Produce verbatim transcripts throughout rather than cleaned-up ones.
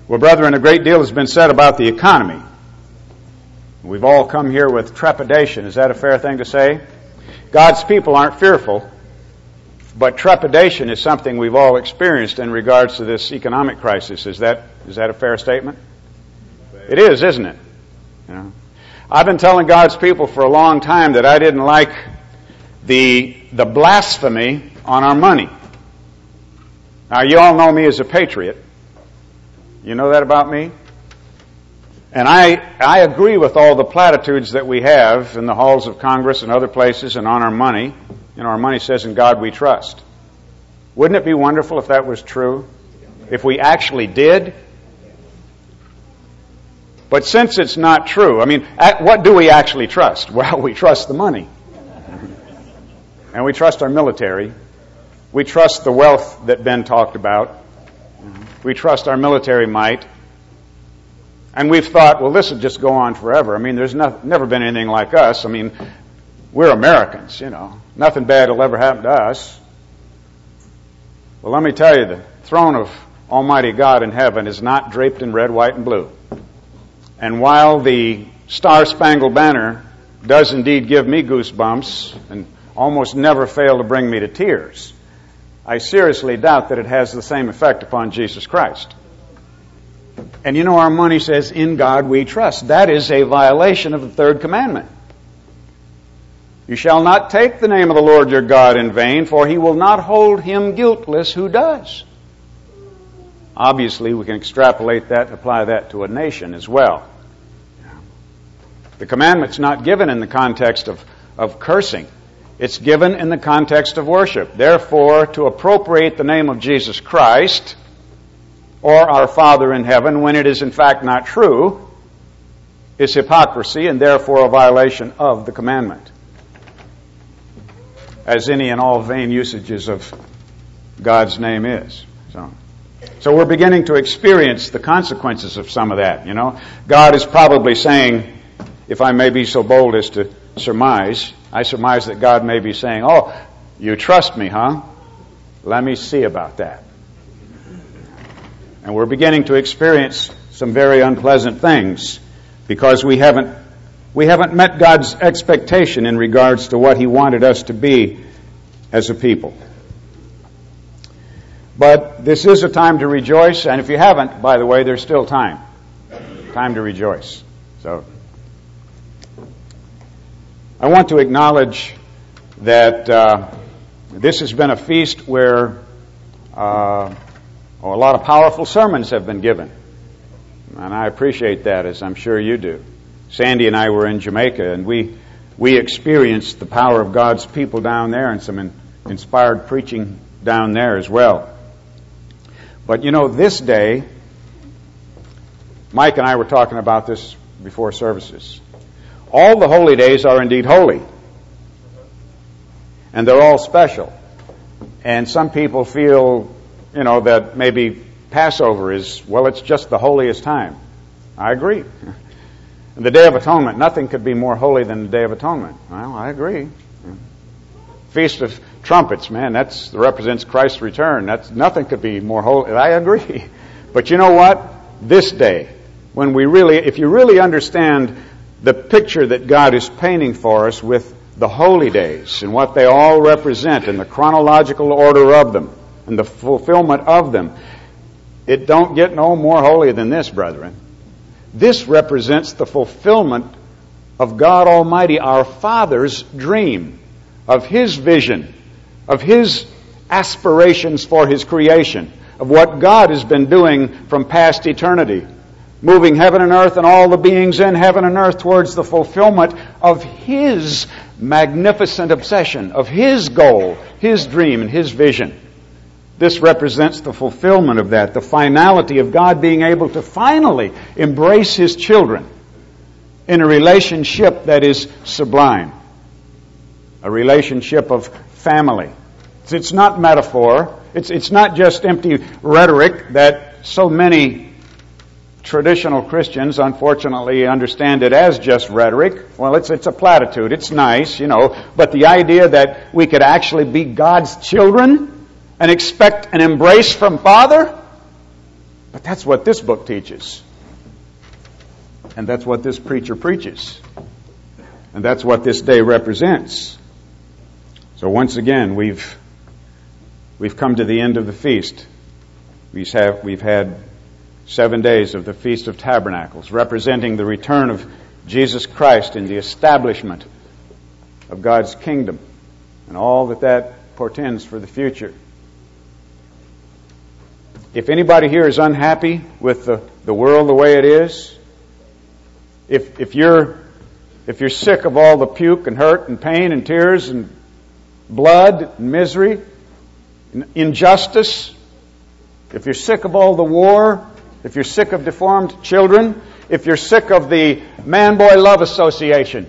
Well, brethren, a great deal has been said about the economy. We've all come here with trepidation. Is that a fair thing to say? God's people aren't fearful, but trepidation is something we've all experienced in regards to this economic crisis. Is that is that a fair statement? It is, isn't it? You know, I've been telling God's people for a long time that I didn't like the the blasphemy on our money. Now, you all know me as a patriot. You know that about me? And I I agree with all the platitudes that we have in the halls of Congress and other places and on our money. You know, our money says, "In God we trust." Wouldn't it be wonderful if that was true? If we actually did? But since it's not true, I mean, what do we actually trust? Well, we trust the money. And we trust our military. We trust the wealth that Ben talked about. We trust our military might. And we've thought, well, this will just go on forever. I mean, there's no, never been anything like us. I mean, we're Americans, you know. Nothing bad will ever happen to us. Well, let me tell you, the throne of Almighty God in heaven is not draped in red, white, and blue. And while the Star-Spangled Banner does indeed give me goosebumps and almost never fail to bring me to tears, I seriously doubt that it has the same effect upon Jesus Christ. And you know, our money says, "In God we trust." That is a violation of the third commandment. You shall not take the name of the Lord your God in vain, for he will not hold him guiltless who does. Obviously, we can extrapolate that and apply that to a nation as well. The commandment's not given in the context of, of cursing. It's given in the context of worship. Therefore, to appropriate the name of Jesus Christ or our Father in heaven when it is in fact not true is hypocrisy and therefore a violation of the commandment, as any and all vain usages of God's name is. So, so we're beginning to experience the consequences of some of that, you know. God is probably saying, if I may be so bold as to surmise, I surmise that God may be saying, "Oh, you trust me, huh? Let me see about that." And we're beginning to experience some very unpleasant things because we haven't we haven't met God's expectation in regards to what he wanted us to be as a people. But this is a time to rejoice, and if you haven't, by the way, there's still time. Time to rejoice. So I want to acknowledge that uh, this has been a feast where uh, oh, a lot of powerful sermons have been given. And I appreciate that, as I'm sure you do. Sandy and I were in Jamaica, and we we experienced the power of God's people down there and some in, inspired preaching down there as well. But, you know, this day, Mike and I were talking about this before services. All the holy days are indeed holy. And they're all special. And some people feel, you know, that maybe Passover is, well, it's just the holiest time. I agree. The Day of Atonement, nothing could be more holy than the Day of Atonement. Well, I agree. Feast of Trumpets, man, that's that represents Christ's return. That's nothing could be more holy. I agree. But you know what? This day, when we really, if you really understand the picture that God is painting for us with the holy days and what they all represent and the chronological order of them and the fulfillment of them, it don't get no more holy than this, brethren. This represents the fulfillment of God Almighty, our Father's dream, of His vision, of His aspirations for His creation, of what God has been doing from past eternity, moving heaven and earth and all the beings in heaven and earth towards the fulfillment of His magnificent obsession, of His goal, His dream, and His vision. This represents the fulfillment of that, the finality of God being able to finally embrace His children in a relationship that is sublime, a relationship of family. It's not metaphor. It's, it's not just empty rhetoric that so many traditional Christians, unfortunately, understand it as just rhetoric. Well, it's it's a platitude. It's nice, you know. But the idea that we could actually be God's children and expect an embrace from Father, But that's what this book teaches. And that's what this preacher preaches. And that's what this day represents. So once again, we've we've come to the end of the feast. We have we've had seven days of the Feast of Tabernacles, representing the return of Jesus Christ and the establishment of God's kingdom and all that that portends for the future. If anybody here is unhappy with the, the world the way it is, if if you're if you're sick of all the puke and hurt and pain and tears and blood and misery and injustice, if you're sick of all the war, if you're sick of deformed children, if you're sick of the man-boy love association,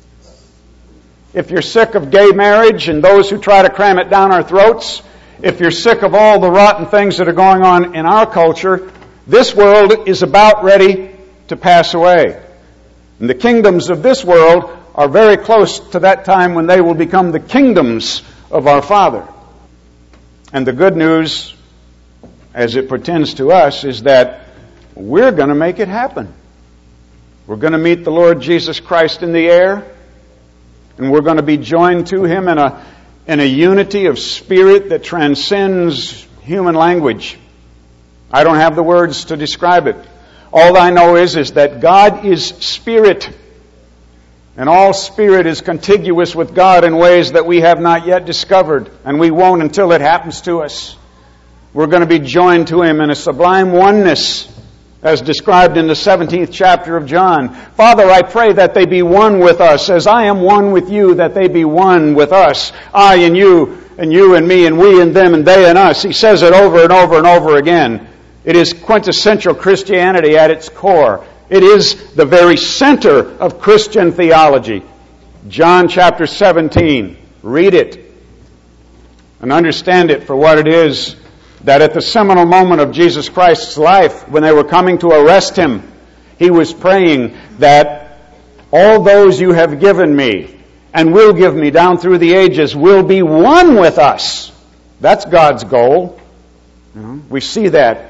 if you're sick of gay marriage and those who try to cram it down our throats, if you're sick of all the rotten things that are going on in our culture, this world is about ready to pass away. And the kingdoms of this world are very close to that time when they will become the kingdoms of our Father. And the good news, as it pertains to us, is that we're going to make it happen. We're going to meet the Lord Jesus Christ in the air, and we're going to be joined to Him in a in a unity of spirit that transcends human language. I don't have the words to describe it. All I know is, is that God is spirit, and all spirit is contiguous with God in ways that we have not yet discovered, and we won't until it happens to us. We're going to be joined to Him in a sublime oneness, as described in the seventeenth chapter of John. Father, I pray that they be one with us, as I am one with you, that they be one with us. I and you, and you and me, and we and them, and they and us. He says it over and over and over again. It is quintessential Christianity at its core. It is the very center of Christian theology. John chapter seventeen. Read it and understand it for what it is. That at the seminal moment of Jesus Christ's life, when they were coming to arrest Him, He was praying that all those you have given me and will give me down through the ages will be one with us. That's God's goal. We see that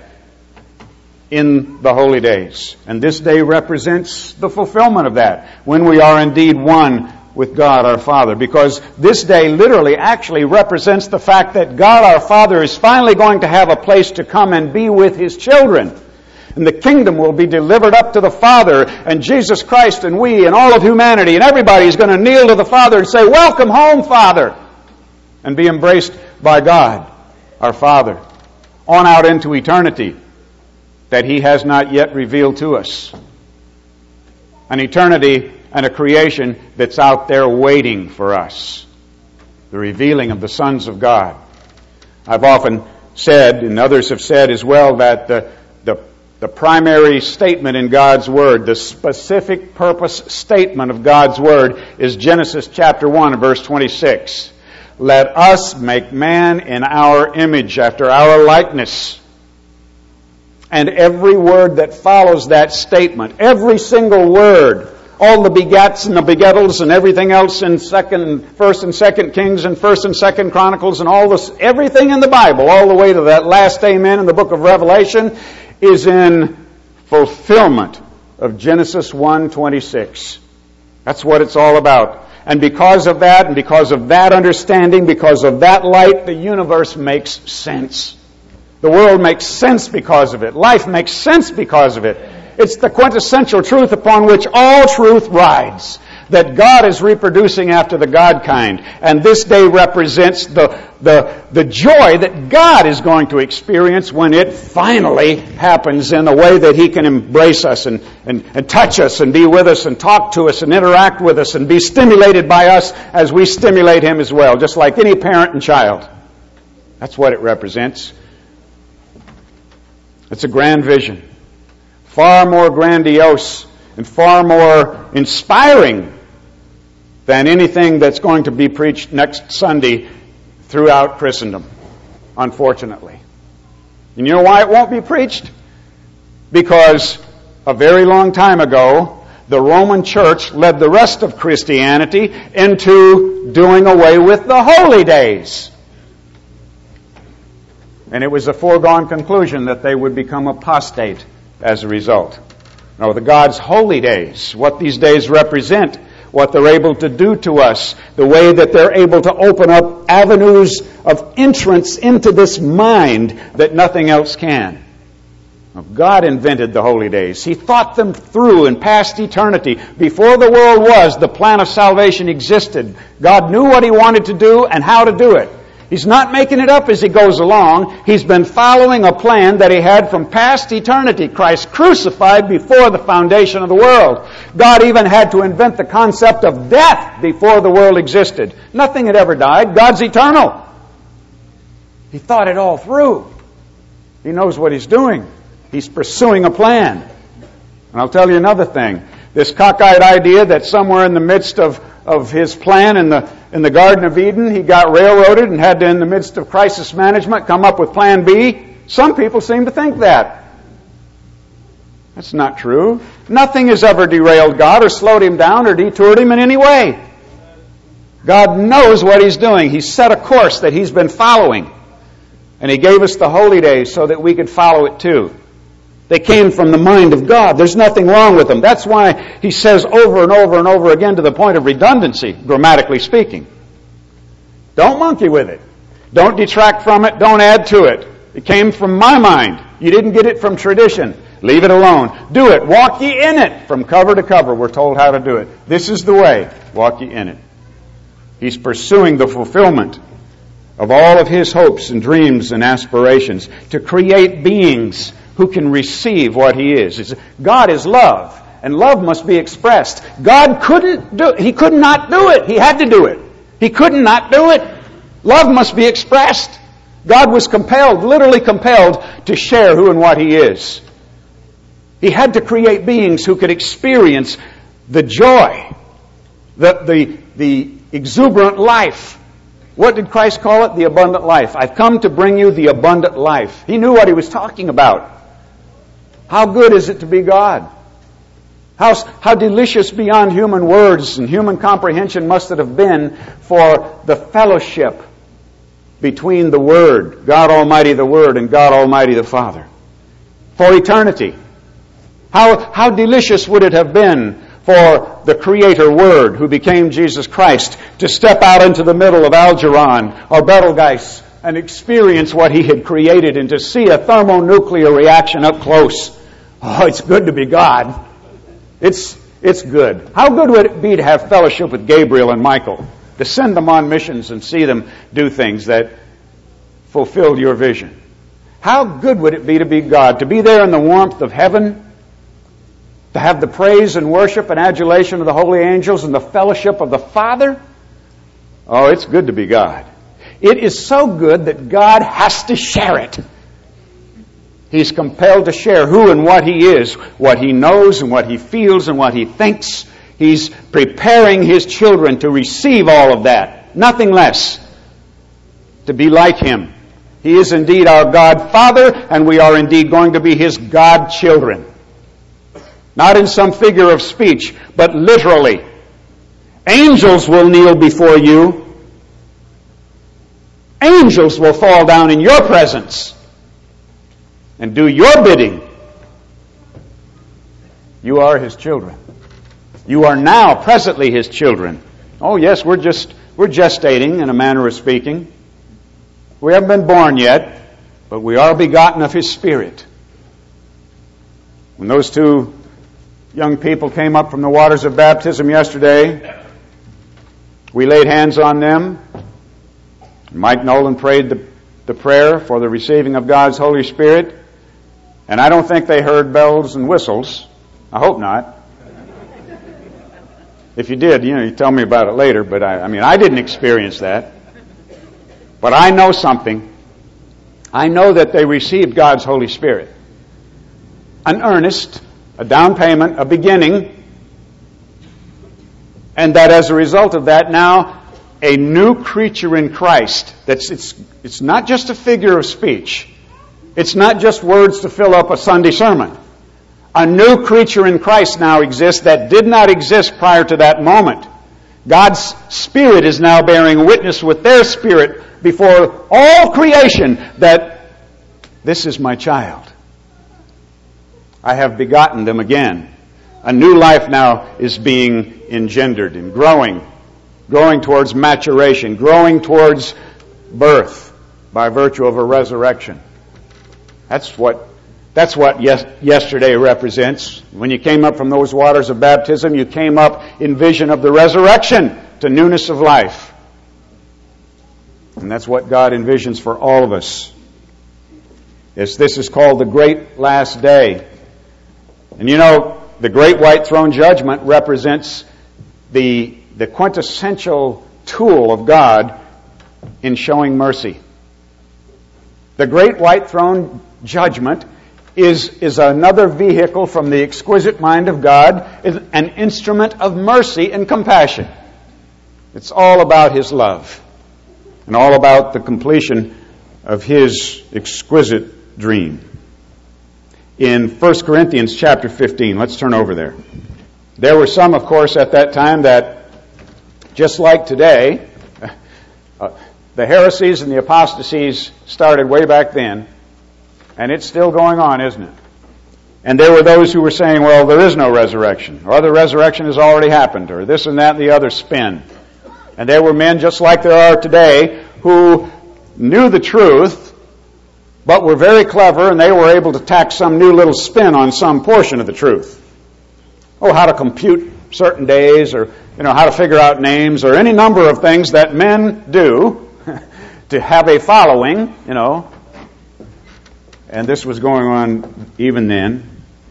in the holy days. And this day represents the fulfillment of that, when we are indeed one with God our Father, because this day literally actually represents the fact that God our Father is finally going to have a place to come and be with His children. And the kingdom will be delivered up to the Father, and Jesus Christ and we and all of humanity and everybody is going to kneel to the Father and say, "Welcome home, Father," and be embraced by God our Father on out into eternity that He has not yet revealed to us. An eternity and a creation that's out there waiting for us. The revealing of the sons of God. I've often said, and others have said as well, that the, the, the primary statement in God's Word, the specific purpose statement of God's Word, is Genesis chapter one and verse twenty-six. Let us make man in our image, after our likeness. And every word that follows that statement, every single word, all the begats and the begettles and everything else in second, first and second Kings and first and second Chronicles and all this, everything in the Bible, all the way to that last amen in the book of Revelation, is in fulfillment of Genesis one twenty-six. That's what it's all about. And because of that, and because of that understanding, because of that light, the universe makes sense. The world makes sense because of it. Life makes sense because of it. It's the quintessential truth upon which all truth rides, that God is reproducing after the God kind. And this day represents the, the, the joy that God is going to experience when it finally happens in a way that He can embrace us and, and, and touch us and be with us and talk to us and interact with us and be stimulated by us as we stimulate Him as well, just like any parent and child. That's what it represents. It's a grand vision. Far more grandiose and far more inspiring than anything that's going to be preached next Sunday throughout Christendom, unfortunately. And you know why it won't be preached? Because a very long time ago, the Roman Church led the rest of Christianity into doing away with the holy days. And it was a foregone conclusion that they would become apostate as a result. No, the God's holy days, what these days represent, what they're able to do to us, the way that they're able to open up avenues of entrance into this mind that nothing else can. God invented the holy days. He thought them through in past eternity. Before the world was, the plan of salvation existed. God knew what He wanted to do and how to do it. He's not making it up as He goes along. He's been following a plan that He had from past eternity. Christ crucified before the foundation of the world. God even had to invent the concept of death before the world existed. Nothing had ever died. God's eternal. He thought it all through. He knows what He's doing. He's pursuing a plan. And I'll tell you another thing. This cockeyed idea that somewhere in the midst of, of His plan in the in the Garden of Eden, He got railroaded and had to, in the midst of crisis management, come up with Plan B. Some people seem to think that. That's not true. Nothing has ever derailed God or slowed Him down or detoured Him in any way. God knows what He's doing. He's set a course that He's been following. And He gave us the holy days so that we could follow it too. They came from the mind of God. There's nothing wrong with them. That's why He says over and over and over again, to the point of redundancy, grammatically speaking. Don't monkey with it. Don't detract from it. Don't add to it. It came from my mind. You didn't get it from tradition. Leave it alone. Do it. Walk ye in it. From cover to cover, we're told how to do it. This is the way. Walk ye in it. He's pursuing the fulfillment of all of His hopes and dreams and aspirations to create beings who can receive what He is. God is love, and love must be expressed. God couldn't do it. He could not do it. He had to do it. He could not do it. Love must be expressed. God was compelled, literally compelled, to share who and what He is. He had to create beings who could experience the joy, the, the, the exuberant life. What did Christ call it? The abundant life. I've come to bring you the abundant life. He knew what He was talking about. How good is it to be God? How, how delicious beyond human words and human comprehension must it have been for the fellowship between the Word, God Almighty the Word, and God Almighty the Father. For eternity. How, how delicious would it have been for the Creator Word, who became Jesus Christ, to step out into the middle of Algeron or Betelgeuse and experience what He had created, and to see a thermonuclear reaction up close. Oh, it's good to be God. It's, it's good. How good would it be to have fellowship with Gabriel and Michael, to send them on missions and see them do things that fulfilled your vision? How good would it be to be God, to be there in the warmth of heaven, to have the praise and worship and adulation of the holy angels and the fellowship of the Father? Oh, it's good to be God. It is so good that God has to share it. He's compelled to share who and what He is, what He knows and what He feels and what He thinks. He's preparing His children to receive all of that. Nothing less. To be like Him. He is indeed our God Father, and we are indeed going to be His God children. Not in some figure of speech, but literally. Angels will kneel before you. Angels will fall down in your presence and do your bidding. You are His children. You are now presently His children. Oh yes, we're just we're gestating in a manner of speaking. We haven't been born yet, but we are begotten of His Spirit. When those two young people came up from the waters of baptism yesterday, we laid hands on them. Mike Nolan prayed the, the prayer for the receiving of God's Holy Spirit. And I don't think they heard bells and whistles. I hope not. If you did, you know, you tell me about it later. But I, I mean, I didn't experience that. But I know something. I know that they received God's Holy Spirit. An earnest, a down payment, a beginning. And that as a result of that, now a new creature in Christ. That's it's it's not just a figure of speech. It's not just words to fill up a Sunday sermon. A new creature in Christ now exists that did not exist prior to that moment. God's Spirit is now bearing witness with their spirit before all creation that This is my child. I have begotten them again. A new life now is being engendered and growing, growing towards maturation, growing towards birth by virtue of a resurrection. That's what that's what yes, yesterday represents. When you came up from those waters of baptism, you came up in vision of the resurrection to newness of life. And that's what God envisions for all of us. Yes, this is called the great last day. And you know, the great white throne judgment represents the, the quintessential tool of God in showing mercy. The great white throne judgment is, is another vehicle from the exquisite mind of God, is an instrument of mercy and compassion. It's all about His love and all about the completion of His exquisite dream. In First Corinthians chapter fifteen, let's turn over there. There were some, of course, at that time that, just like today, uh, the heresies and the apostasies started way back then, and it's still going on, isn't it? And there were those who were saying, well, there is no resurrection, or the resurrection has already happened, or this and that and the other spin. And there were men just like there are today who knew the truth, but were very clever, and they were able to tack some new little spin on some portion of the truth. Oh, how to compute certain days, or you know, how to figure out names, or any number of things that men do to have a following, you know. And this was going on even then.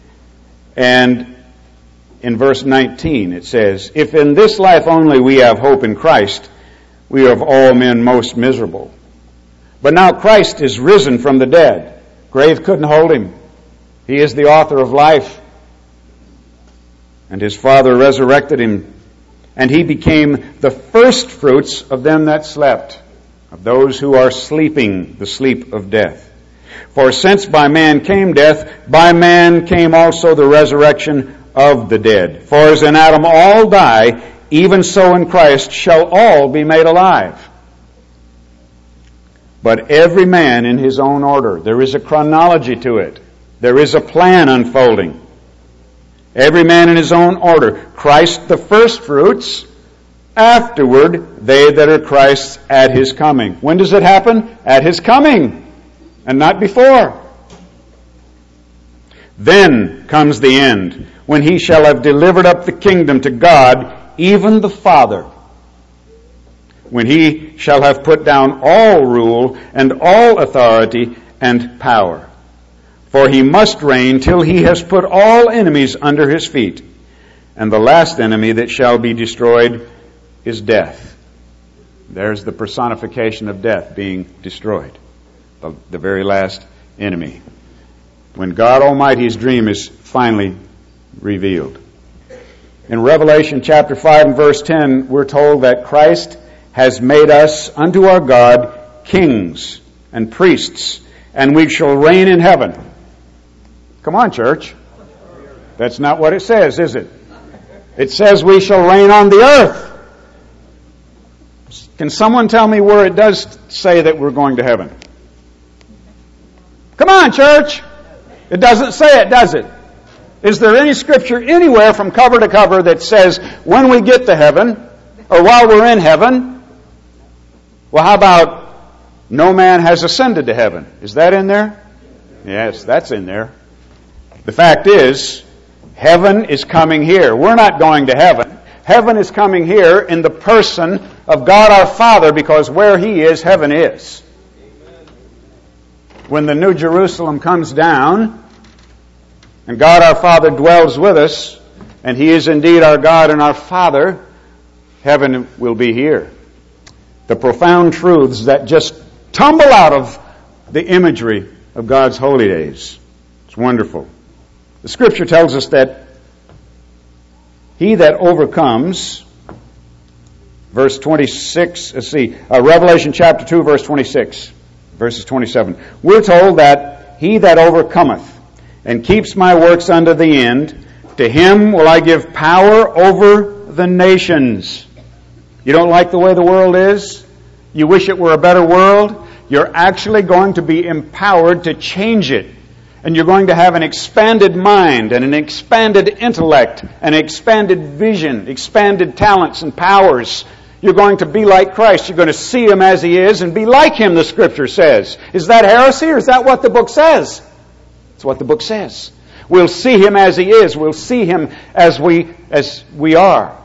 And in verse nineteen it says, if in this life only we have hope in Christ, we are of all men most miserable. But now Christ is risen from the dead. Grave couldn't hold Him. He is the author of life. And His Father resurrected Him. And He became the first fruits of them that slept, of those who are sleeping the sleep of death. For since by man came death, by man came also the resurrection of the dead. For as in Adam all die, even so in Christ shall all be made alive. But every man in his own order. There is a chronology to it. There is a plan unfolding. Every man in his own order. Christ the first fruits, afterward they that are Christ's at His coming. When does it happen? At His coming, and not before. Then comes the end, when He shall have delivered up the kingdom to God, even the Father. When He shall have put down all rule and all authority and power. For He must reign till He has put all enemies under His feet. And the last enemy that shall be destroyed is death. There's the personification of death being destroyed. The, the very last enemy. When God Almighty's dream is finally revealed. In Revelation chapter five and verse ten, we're told that Christ has made us unto our God kings and priests, and we shall reign in heaven. Come on, church. That's not what it says, is it? It says we shall reign on the earth. Can someone tell me where it does say that we're going to heaven? Come on, church. It doesn't say it, does it? Is there any scripture anywhere from cover to cover that says when we get to heaven, or while we're in heaven? Well, how about no man has ascended to heaven? Is that in there? Yes, that's in there. The fact is, heaven is coming here. We're not going to heaven. Heaven is coming here in the person of God our Father, because where He is, heaven is. When the New Jerusalem comes down, and God our Father dwells with us, and He is indeed our God and our Father, heaven will be here. The profound truths that just tumble out of the imagery of God's holy days. It's wonderful. The Scripture tells us that he that overcomes, verse twenty-six, let's see, uh, Revelation chapter two, verse twenty-six, verses twenty-seven. We're told that he that overcometh and keeps my works unto the end, to him will I give power over the nations. You don't like the way the world is? You wish it were a better world? you're actually going to be empowered to change it. And you're going to have an expanded mind and an expanded intellect, an expanded vision, expanded talents and powers. You're going to be like Christ. You're going to see Him as He is and be like Him, the Scripture says. Is that heresy or is that what the book says? It's what the book says. We'll see Him as He is. We'll see Him as we, as we are.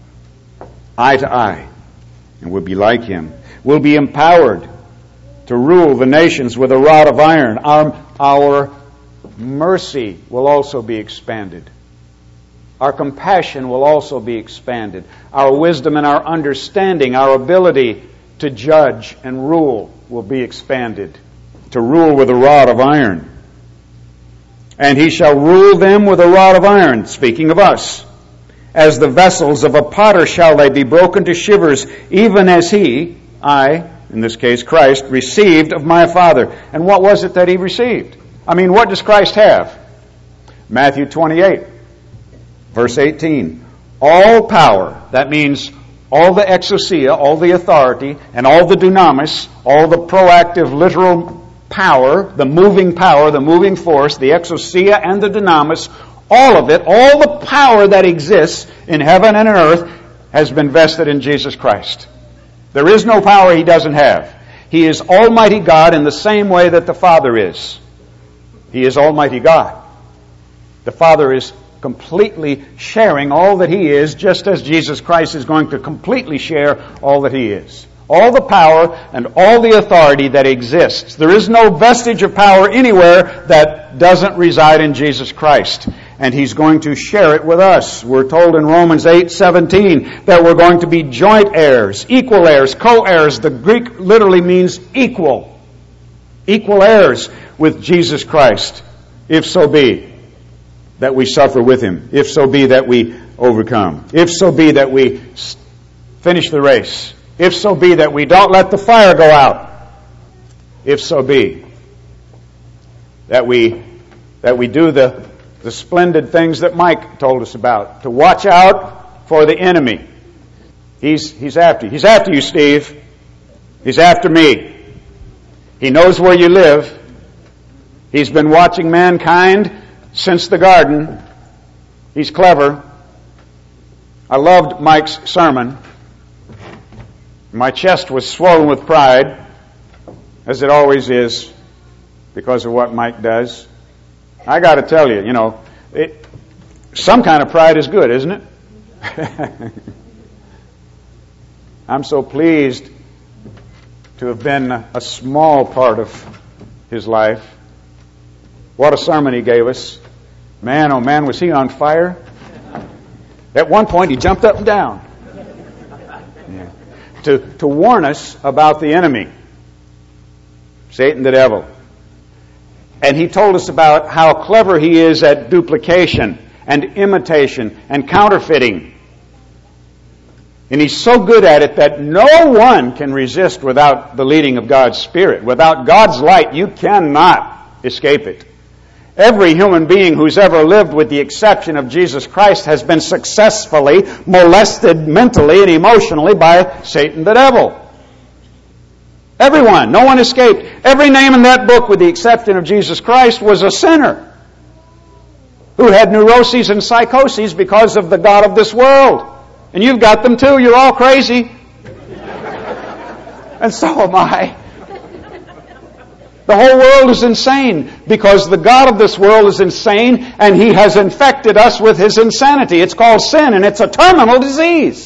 Eye to eye. And we'll be like Him. We'll be empowered to rule the nations with a rod of iron. Our, our mercy will also be expanded. Our compassion will also be expanded. Our wisdom and our understanding, our ability to judge and rule will be expanded. To rule with a rod of iron. And He shall rule them with a rod of iron, speaking of us. As the vessels of a potter shall they be broken to shivers, even as He, I, in this case Christ, received of my Father. And what was it that He received? I mean, what does Christ have? Matthew twenty-eight, verse eighteen. All power, that means all the exousia, all the authority, and all the dunamis, all the proactive literal power, the moving power, the moving force, the exousia and the dunamis, all of it, all the power that exists in heaven and on earth has been vested in Jesus Christ. There is no power He doesn't have. He is Almighty God in the same way that the Father is. He is Almighty God. The Father is completely sharing all that He is, just as Jesus Christ is going to completely share all that He is. All the power and all the authority that exists. There is no vestige of power anywhere that doesn't reside in Jesus Christ. And He's going to share it with us. We're told in Romans eight seventeen that we're going to be joint heirs, equal heirs, co-heirs. The Greek literally means equal. Equal heirs with Jesus Christ, if so be that we suffer with Him, if so be that we overcome, if so be that we finish the race, if so be that we don't let the fire go out, if so be that we that we do the, the splendid things that Mike told us about, to watch out for the enemy. He's, he's after you. He's after you, Steve. He's after me. He knows where you live. He's been watching mankind since the garden. He's clever. I loved Mike's sermon. My chest was swollen with pride, as it always is, because of what Mike does. I got to tell you, you know, it, some kind of pride is good, isn't it? I'm so pleased to have been a small part of his life. What a sermon he gave us. Man, oh man, was he on fire. At one point, he jumped up and down. Yeah. To, to warn us about the enemy, Satan the devil. And he told us about how clever he is at duplication and imitation and counterfeiting. And he's so good at it that no one can resist without the leading of God's Spirit. Without God's light, you cannot escape it. Every human being who's ever lived, with the exception of Jesus Christ, has been successfully molested mentally and emotionally by Satan the devil. Everyone. No one escaped. Every name in that book, with the exception of Jesus Christ, was a sinner who had neuroses and psychoses because of the God of this world. And you've got them too. You're all crazy. And so am I. The whole world is insane because the God of this world is insane and He has infected us with His insanity. It's called sin and it's a terminal disease.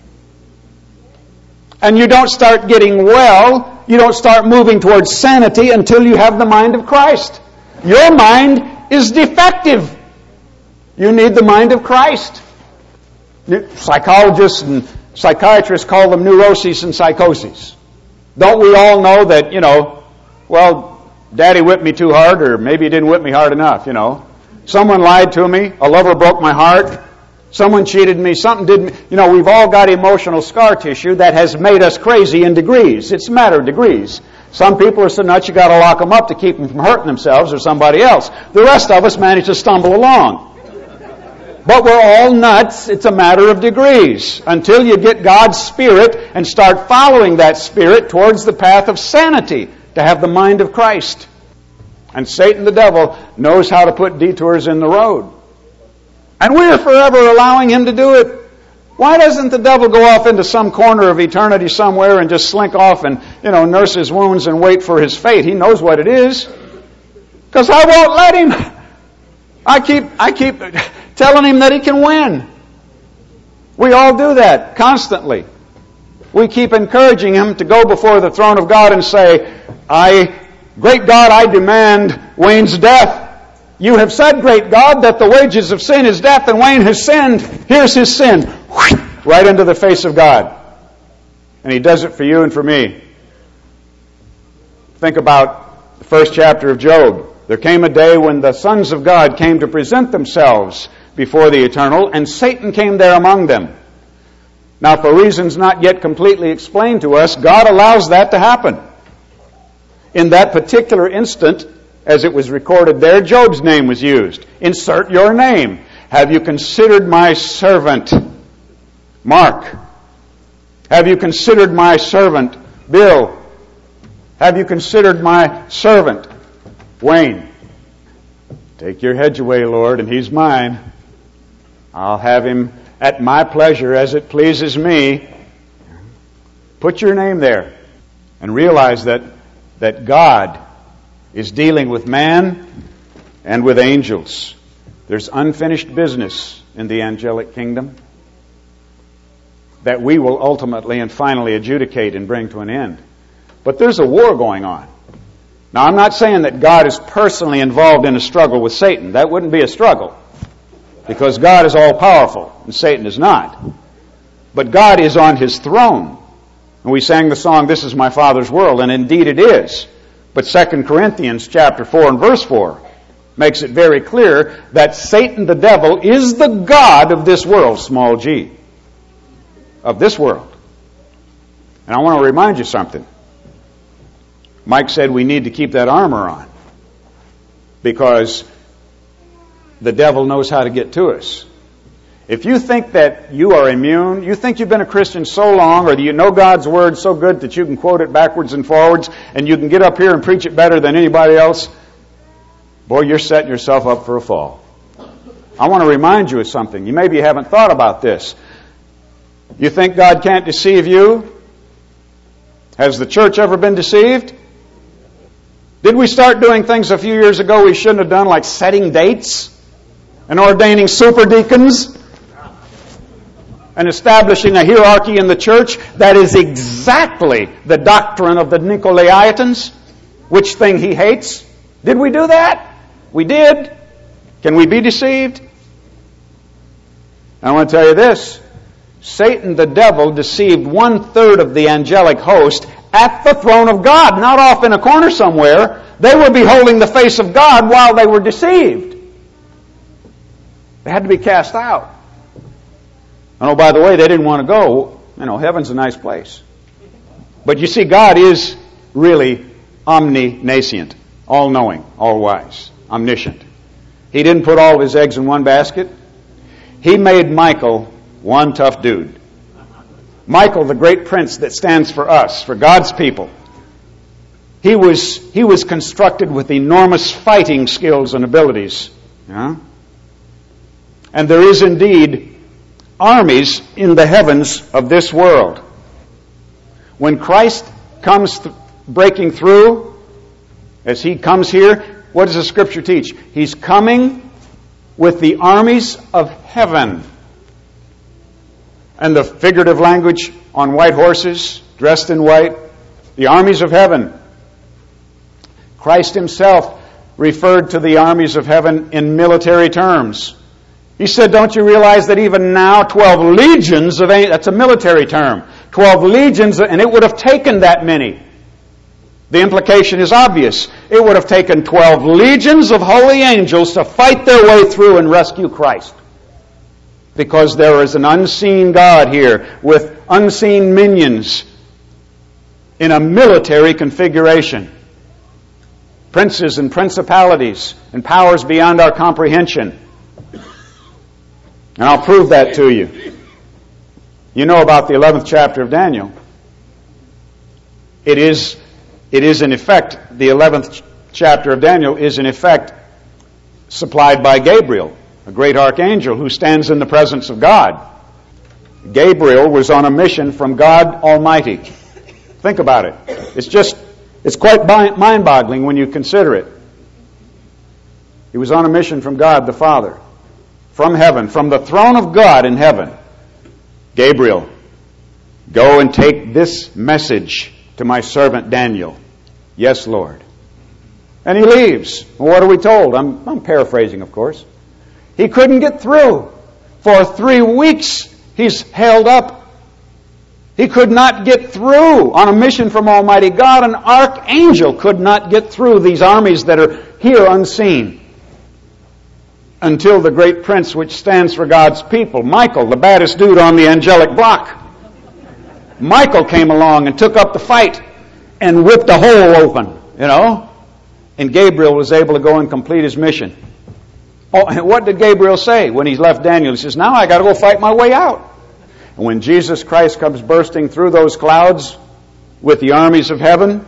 And you don't start getting well, you don't start moving towards sanity until you have the mind of Christ. Your mind is defective. You need the mind of Christ. Psychologists and psychiatrists call them neuroses and psychoses. Don't we all know that, you know, well, Daddy whipped me too hard, or maybe he didn't whip me hard enough, you know. Someone lied to me. A lover broke my heart. Someone cheated me. Something didn't... You know, we've all got emotional scar tissue that has made us crazy in degrees. It's a matter of degrees. Some people are so nuts you got to lock them up to keep them from hurting themselves or somebody else. The rest of us manage to stumble along. But we're all nuts. It's a matter of degrees. Until you get God's Spirit and start following that Spirit towards the path of sanity. to have the mind of Christ. And Satan, the devil, knows how to put detours in the road. And we are forever allowing him to do it. Why doesn't the devil go off into some corner of eternity somewhere and just slink off and, you know, nurse his wounds and wait for his fate? He knows what it is. Because I won't let him. I keep, I keep telling him that he can win. We all do that constantly. We keep encouraging him to go before the throne of God and say, I, great God, I demand Wayne's death. You have said, great God, that the wages of sin is death, and Wayne has sinned. Here's his sin. Right into the face of God. And he does it for you and for me. Think about the first chapter of Job. There came a day when the sons of God came to present themselves before the Eternal, and Satan came there among them. Now, for reasons not yet completely explained to us, God allows that to happen. In that particular instant, as it was recorded there, Job's name was used. Insert your name. Have you considered my servant, Mark? Have you considered my servant, Bill? Have you considered my servant, Wayne? Take your hedge away, Lord, and he's mine. I'll have him at my pleasure as it pleases me. Put your name there and realize that, that God is dealing with man and with angels. There's unfinished business in the angelic kingdom that we will ultimately and finally adjudicate and bring to an end. But there's a war going on. Now, I'm not saying that God is personally involved in a struggle with Satan. That wouldn't be a struggle, because God is all-powerful and Satan is not. But God is on his throne. And we sang the song, This is My Father's World, and indeed it is. But Second Corinthians chapter four and verse four makes it very clear that Satan the devil is the god of this world, small g, of this world. And I want to remind you something. Mike said we need to keep that armor on because the devil knows how to get to us. If you think that you are immune, you think you've been a Christian so long, or that you know God's Word so good that you can quote it backwards and forwards, and you can get up here and preach it better than anybody else, boy, you're setting yourself up for a fall. I want to remind you of something. You maybe haven't thought about this. You think God can't deceive you? Has the church ever been deceived? Did we start doing things a few years ago we shouldn't have done, like setting dates and ordaining super deacons and establishing a hierarchy in the church? That is exactly the doctrine of the Nicolaitans, which thing he hates. Did we do that? We did. Can we be deceived? I want to tell you this. Satan the devil deceived one-third of the angelic host at the throne of God, not off in a corner somewhere. They were beholding the face of God while they were deceived. They had to be cast out. And oh, by the way, they didn't want to go. You know, heaven's a nice place. But you see, God is really omniscient, all-knowing, all-wise, omniscient. He didn't put all of his eggs in one basket. He made Michael one tough dude. Michael, the great prince that stands for us, for God's people. He was, he was constructed with enormous fighting skills and abilities. Yeah? And there is indeed armies in the heavens of this world. When Christ comes th- breaking through, as he comes here, what does the Scripture teach? He's coming with the armies of heaven. And the figurative language on white horses, dressed in white, the armies of heaven. Christ himself referred to the armies of heaven in military terms. He said, don't you realize that even now twelve legions of angels, that's a military term, twelve legions, and it would have taken that many. The implication is obvious. It would have taken twelve legions of holy angels to fight their way through and rescue Christ. Because there is an unseen God here with unseen minions in a military configuration. Princes and principalities and powers beyond our comprehension. And I'll prove that to you. You know about the eleventh chapter of Daniel. It is It is in effect, the eleventh chapter of Daniel is in effect supplied by Gabriel, a great archangel who stands in the presence of God. Gabriel was on a mission from God Almighty. Think about it. It's just, it's quite mind-boggling when you consider it. He was on a mission from God the Father, from heaven, from the throne of God in heaven. Gabriel, go and take this message to my servant Daniel. Yes, Lord. And he leaves. What are we told? I'm, I'm paraphrasing, of course. He couldn't get through. For three weeks, he's held up. He could not get through on a mission from Almighty God. An archangel could not get through these armies that are here unseen. Until the great prince which stands for God's people, Michael, the baddest dude on the angelic block, Michael came along and took up the fight and ripped a hole open, you know. And Gabriel was able to go and complete his mission. Oh, and what did Gabriel say when he left Daniel? He says, now I got to go fight my way out. And when Jesus Christ comes bursting through those clouds with the armies of heaven,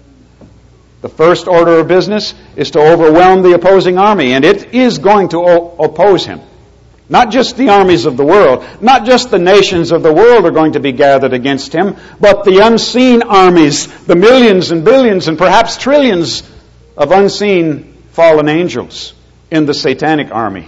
the first order of business is to overwhelm the opposing army. And it is going to o- oppose him. Not just the armies of the world, not just the nations of the world are going to be gathered against him, but the unseen armies, the millions and billions and perhaps trillions of unseen fallen angels in the satanic army.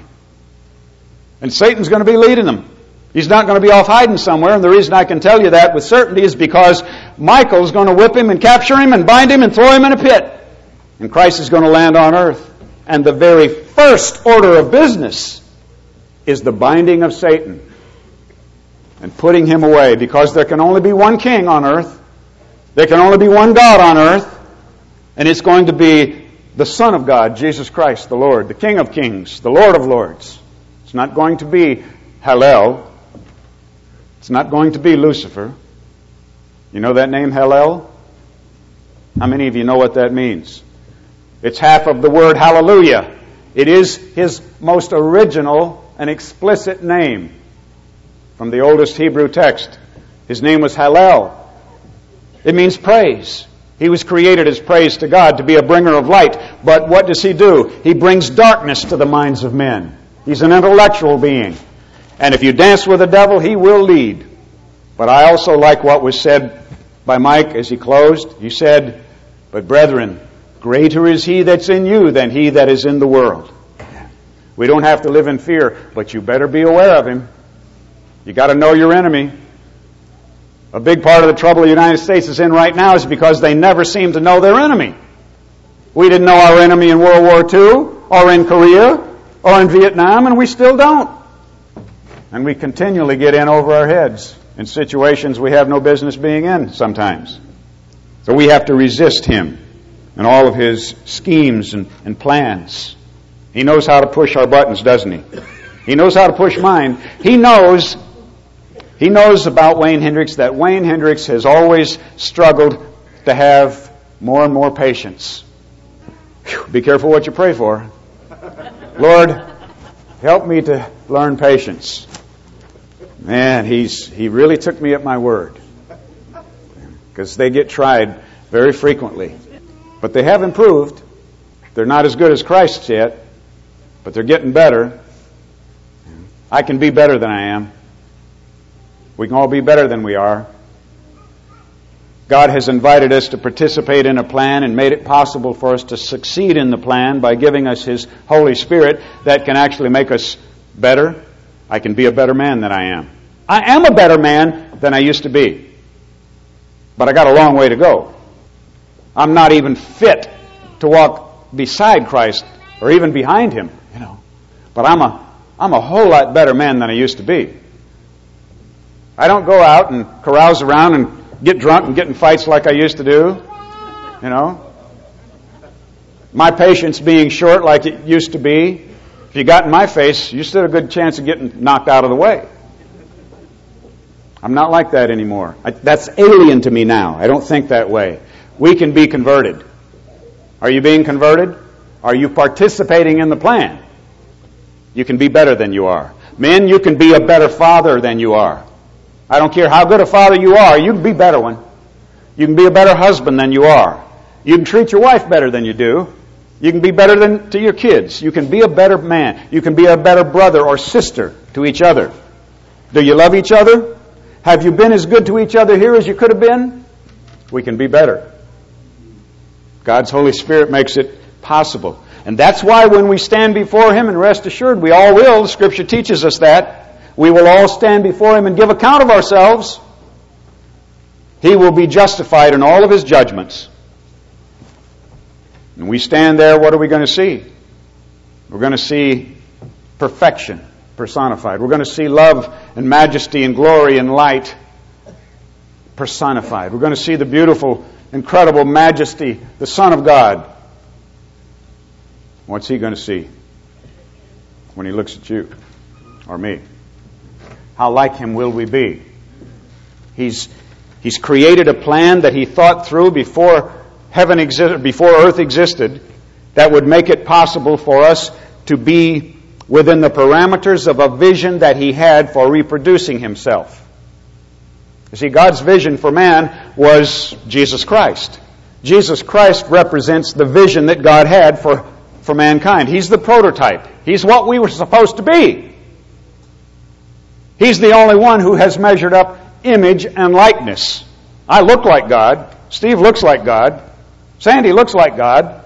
And Satan's going to be leading them. He's not going to be off hiding somewhere, and the reason I can tell you that with certainty is because Michael's going to whip him and capture him and bind him and throw him in a pit. And Christ is going to land on earth. And the very first order of business is the binding of Satan and putting him away, because there can only be one king on earth. There can only be one God on earth. And it's going to be the Son of God, Jesus Christ, the Lord, the King of kings, the Lord of lords. It's not going to be Hallel. It's not going to be Lucifer. You know that name, Hallel? How many of you know what that means? It's half of the word hallelujah. It is his most original and explicit name from the oldest Hebrew text. His name was Hallel. It means praise. He was created as praise to God, to be a bringer of light. But what does he do? He brings darkness to the minds of men. He's an intellectual being. And if you dance with the devil, he will lead. But I also like what was said by Mike as he closed. He said, but brethren, greater is he that's in you than he that is in the world. We don't have to live in fear, but you better be aware of him. You got to know your enemy. A big part of the trouble the United States is in right now is because they never seem to know their enemy. We didn't know our enemy in World War Two, or in Korea, or in Vietnam, and we still don't. And we continually get in over our heads in situations we have no business being in sometimes. So we have to resist him and all of his schemes and, and plans. He knows how to push our buttons, doesn't he? He knows how to push mine. He knows, he knows about Wayne Hendricks that Wayne Hendricks has always struggled to have more and more patience. Whew, be careful what you pray for. Lord, help me to learn patience. Man, he's he really took me at my word. Because they get tried very frequently. But they have improved. They're not as good as Christ's yet, but they're getting better. I can be better than I am. We can all be better than we are. God has invited us to participate in a plan and made it possible for us to succeed in the plan by giving us His Holy Spirit that can actually make us better. I can be a better man than I am. I am a better man than I used to be. But I got a long way to go. I'm not even fit to walk beside Christ or even behind Him, you know. But I'm a I'm a whole lot better man than I used to be. I don't go out and carouse around and get drunk and get in fights like I used to do, you know. My patience being short like it used to be. If you got in my face, you stood a good chance of getting knocked out of the way. I'm not like that anymore. I, that's alien to me now. I don't think that way. We can be converted. Are you being converted? Are you participating in the plan? You can be better than you are. Men, you can be a better father than you are. I don't care how good a father you are, you can be a better one. You can be a better husband than you are. You can treat your wife better than you do. You can be better than to your kids. You can be a better man. You can be a better brother or sister to each other. Do you love each other? Have you been as good to each other here as you could have been? We can be better. God's Holy Spirit makes it possible. And that's why when we stand before Him, and rest assured we all will, the Scripture teaches us that, we will all stand before Him and give account of ourselves. He will be justified in all of His judgments. And we stand there, what are we going to see? We're going to see perfection personified. We're going to see love and majesty and glory and light personified. We're going to see the beautiful, incredible majesty, the Son of God. What's He going to see when He looks at you or me? How like Him will we be? He's, he's created a plan that He thought through before heaven existed, before earth existed, that would make it possible for us to be within the parameters of a vision that He had for reproducing Himself. You see, God's vision for man was Jesus Christ. Jesus Christ represents the vision that God had for, for mankind. He's the prototype. He's what we were supposed to be. He's the only one who has measured up image and likeness. I look like God. Steve looks like God. Sandy looks like God.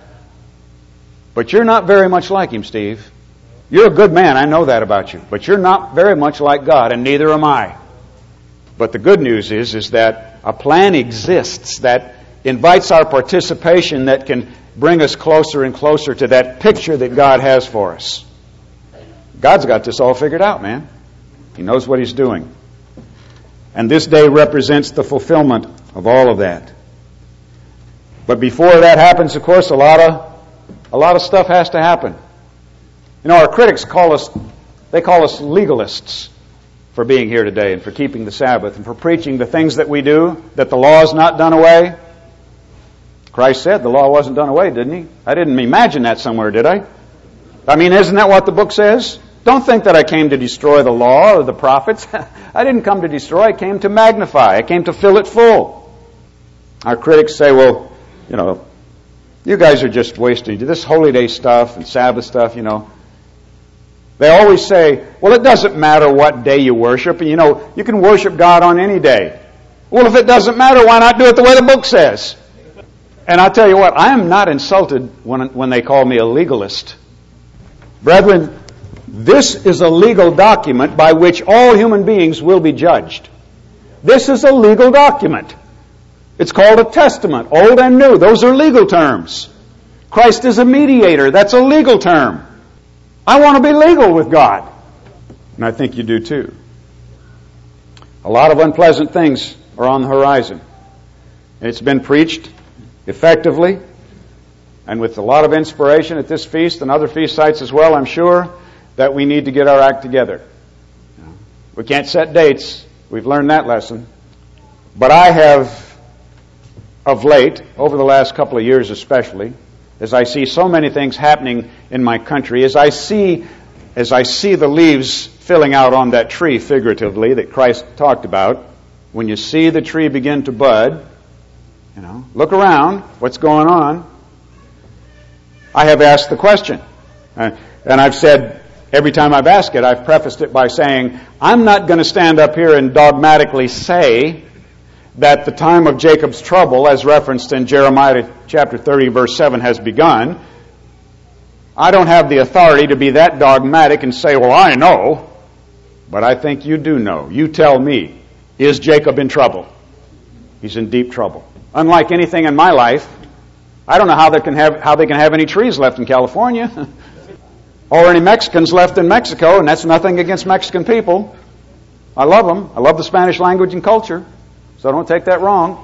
But you're not very much like Him, Steve. You're a good man, I know that about you. But you're not very much like God, and neither am I. But the good news is, is that a plan exists that invites our participation, that can bring us closer and closer to that picture that God has for us. God's got this all figured out, man. He knows what He's doing. And this day represents the fulfillment of all of that. But before that happens, of course, a lot of a lot of stuff has to happen. You know, our critics call us, they call us legalists for being here today and for keeping the Sabbath and for preaching the things that we do, that the law is not done away. Christ said the law wasn't done away, didn't He? I didn't imagine that somewhere, did I? I mean, isn't that what the book says? Don't think that I came to destroy the law or the prophets. I didn't come to destroy, I came to magnify. I came to fill it full. Our critics say, well, you know, you guys are just wasting this holy day stuff and Sabbath stuff, you know. They always say, well, it doesn't matter what day you worship. And, you know, you can worship God on any day. Well, if it doesn't matter, why not do it the way the book says? And I tell you what, I am not insulted when, when they call me a legalist. Brethren, this is a legal document by which all human beings will be judged. This is a legal document. It's called a testament, old and new. Those are legal terms. Christ is a mediator. That's a legal term. I want to be legal with God. And I think you do too. A lot of unpleasant things are on the horizon. It's been preached effectively and with a lot of inspiration at this feast and other feast sites as well, I'm sure, that we need to get our act together. We can't set dates. We've learned that lesson. But I have, of late, over the last couple of years especially, as I see so many things happening in my country, as I see as I see the leaves filling out on that tree, figuratively, that Christ talked about, when you see the tree begin to bud, you know, look around, what's going on? I have asked the question. Uh, and I've said, every time I've asked it, I've prefaced it by saying, I'm not going to stand up here and dogmatically say that the time of Jacob's trouble, as referenced in Jeremiah chapter thirty, verse seven, has begun. I don't have the authority to be that dogmatic and say, well, I know. But I think you do know. You tell me, is Jacob in trouble? He's in deep trouble. Unlike anything in my life, I don't know how they can have, how they can have any trees left in California or any Mexicans left in Mexico, and that's nothing against Mexican people. I love them. I love the Spanish language and culture. So don't take that wrong.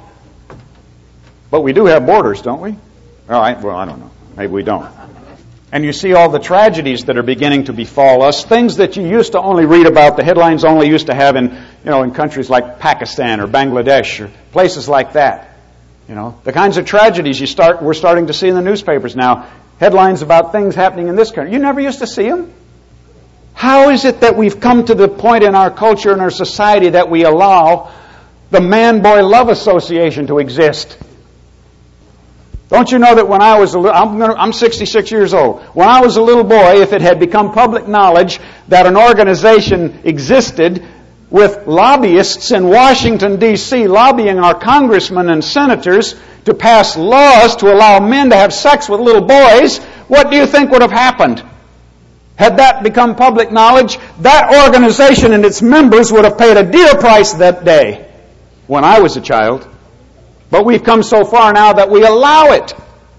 But we do have borders, don't we? All right, well, I don't know. Maybe we don't. And you see all the tragedies that are beginning to befall us, things that you used to only read about, the headlines only used to have in, you know, in countries like Pakistan or Bangladesh or places like that. You know, the kinds of tragedies you start we're starting to see in the newspapers now, headlines about things happening in this country. You never used to see them. How is it that we've come to the point in our culture and our society that we allow the man-boy love association to exist? Don't you know that when I was a little, I'm, gonna, I'm sixty-six years old. When I was a little boy, if it had become public knowledge that an organization existed with lobbyists in Washington, D C lobbying our congressmen and senators to pass laws to allow men to have sex with little boys, what do you think would have happened? Had that become public knowledge, that organization and its members would have paid a dear price that day when I was a child. But we've come so far now that we allow it.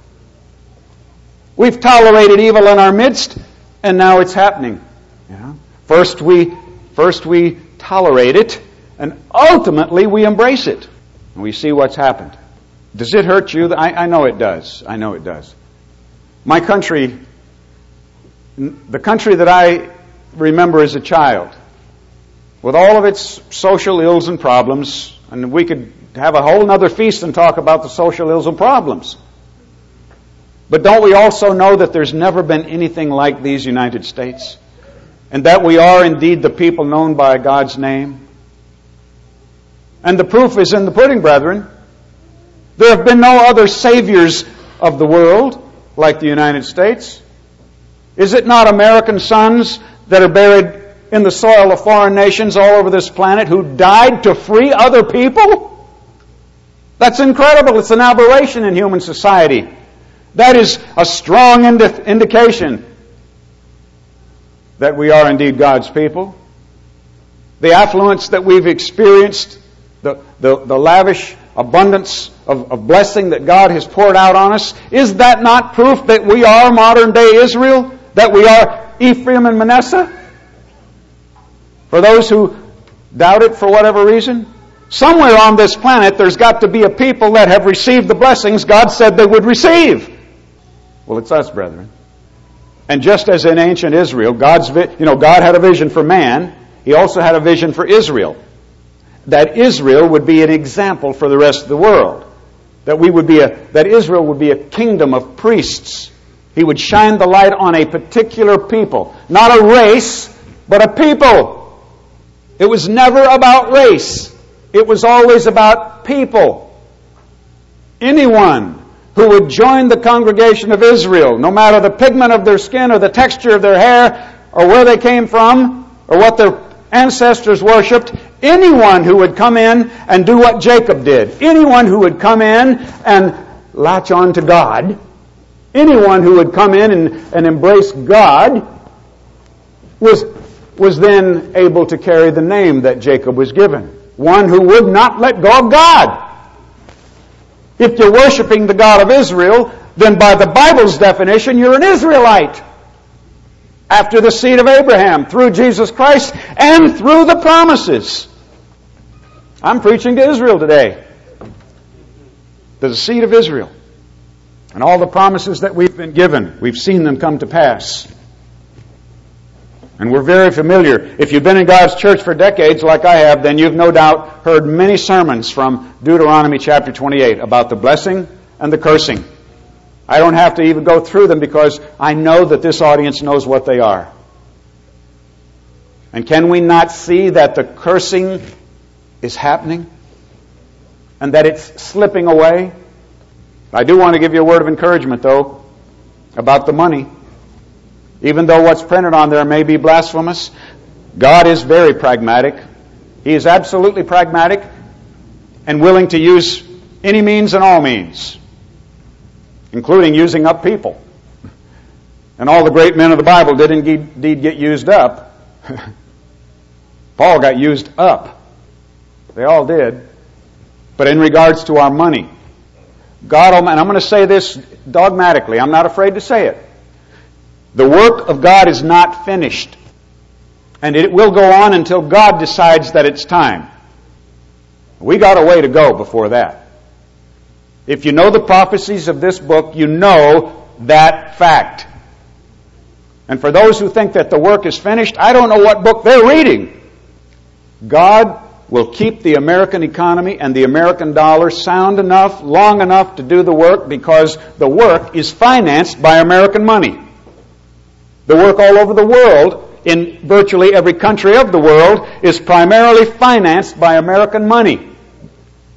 We've tolerated evil in our midst, and now it's happening. You know? First we, first we tolerate it, and ultimately we embrace it. And we see what's happened. Does it hurt you? I, I know it does. I know it does. My country, the country that I remember as a child, with all of its social ills and problems, and we could have a whole other feast and talk about the social ills and problems. But don't we also know that there's never been anything like these United States? And that we are indeed the people known by God's name? And the proof is in the pudding, brethren. There have been no other saviors of the world like the United States. Is it not American sons that are buried in the soil of foreign nations all over this planet who died to free other people? That's incredible. It's an aberration in human society. That is a strong indi- indication that we are indeed God's people. The affluence that we've experienced, the, the, the lavish abundance of, of blessing that God has poured out on us, is that not proof that we are modern day Israel? That we are Ephraim and Manasseh? For those who doubt it for whatever reason, somewhere on this planet there's got to be a people that have received the blessings God said they would receive. Well, it's us, brethren. And just as in ancient Israel, God's vi- you know, God had a vision for man, He also had a vision for Israel. That Israel would be an example for the rest of the world. That we would be a that Israel would be a kingdom of priests. He would shine the light on a particular people, not a race, but a people. It was never about race. It was always about people. Anyone who would join the congregation of Israel, no matter the pigment of their skin or the texture of their hair or where they came from or what their ancestors worshipped, anyone who would come in and do what Jacob did, anyone who would come in and latch on to God, anyone who would come in and, and embrace God was, was then able to carry the name that Jacob was given. One who would not let go of God. If you're worshiping the God of Israel, then by the Bible's definition, you're an Israelite. After the seed of Abraham, through Jesus Christ, and through the promises. I'm preaching to Israel today. The seed of Israel. And all the promises that we've been given, we've seen them come to pass. And we're very familiar. If you've been in God's church for decades like I have, then you've no doubt heard many sermons from Deuteronomy chapter twenty-eight about the blessing and the cursing. I don't have to even go through them because I know that this audience knows what they are. And can we not see that the cursing is happening? And that it's slipping away? I do want to give you a word of encouragement, though, about the money. Even though what's printed on there may be blasphemous, God is very pragmatic. He is absolutely pragmatic and willing to use any means and all means, including using up people. And all the great men of the Bible did indeed get used up. Paul got used up. They all did. But in regards to our money, God Almighty, and I'm going to say this dogmatically, I'm not afraid to say it. The work of God is not finished. And it will go on until God decides that it's time. We got a way to go before that. If you know the prophecies of this book, you know that fact. And for those who think that the work is finished, I don't know what book they're reading. God will keep the American economy and the American dollar sound enough, long enough to do the work because the work is financed by American money. The work all over the world, in virtually every country of the world, is primarily financed by American money.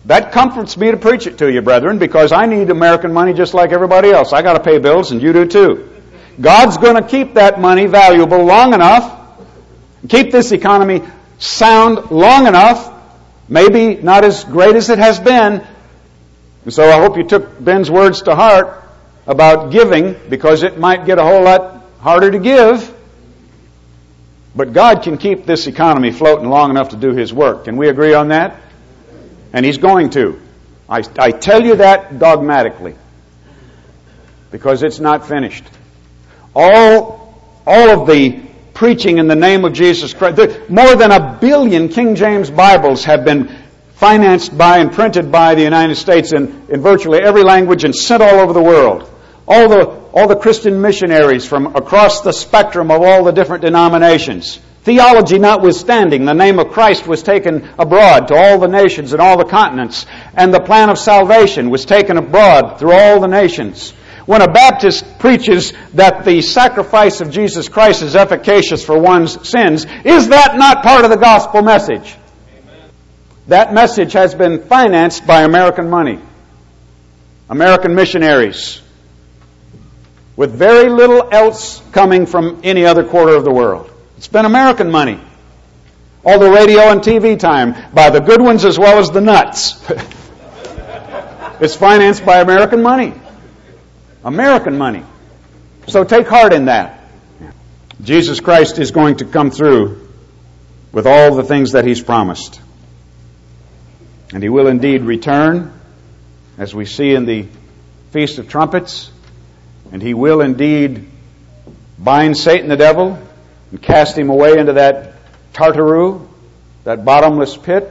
That comforts me to preach it to you, brethren, because I need American money just like everybody else. I got to pay bills, and you do too. God's going to keep that money valuable long enough, keep this economy sound long enough, maybe not as great as it has been. And so I hope you took Ben's words to heart about giving, because it might get a whole lot harder to give. But God can keep this economy floating long enough to do His work. Can we agree on that? And He's going to. I, I tell you that dogmatically, because it's not finished. All, all of the preaching in the name of Jesus Christ, there, more than a billion King James Bibles have been financed by and printed by the United States in, in virtually every language and sent all over the world. All the, all the Christian missionaries from across the spectrum of all the different denominations. Theology notwithstanding, the name of Christ was taken abroad to all the nations and all the continents, and the plan of salvation was taken abroad through all the nations. When a Baptist preaches that the sacrifice of Jesus Christ is efficacious for one's sins, is that not part of the gospel message? Amen. That message has been financed by American money, American missionaries, with very little else coming from any other quarter of the world. It's been American money. All the radio and T V time by the good ones as well as the nuts. It's financed by American money. American money. So take heart in that. Jesus Christ is going to come through with all the things that He's promised. And He will indeed return, as we see in the Feast of Trumpets. And He will indeed bind Satan the devil and cast him away into that Tartaroo, that bottomless pit,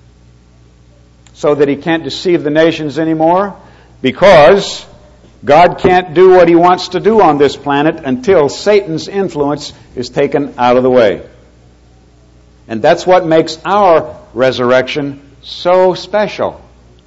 so that he can't deceive the nations anymore, because God can't do what He wants to do on this planet until Satan's influence is taken out of the way. And that's what makes our resurrection so special.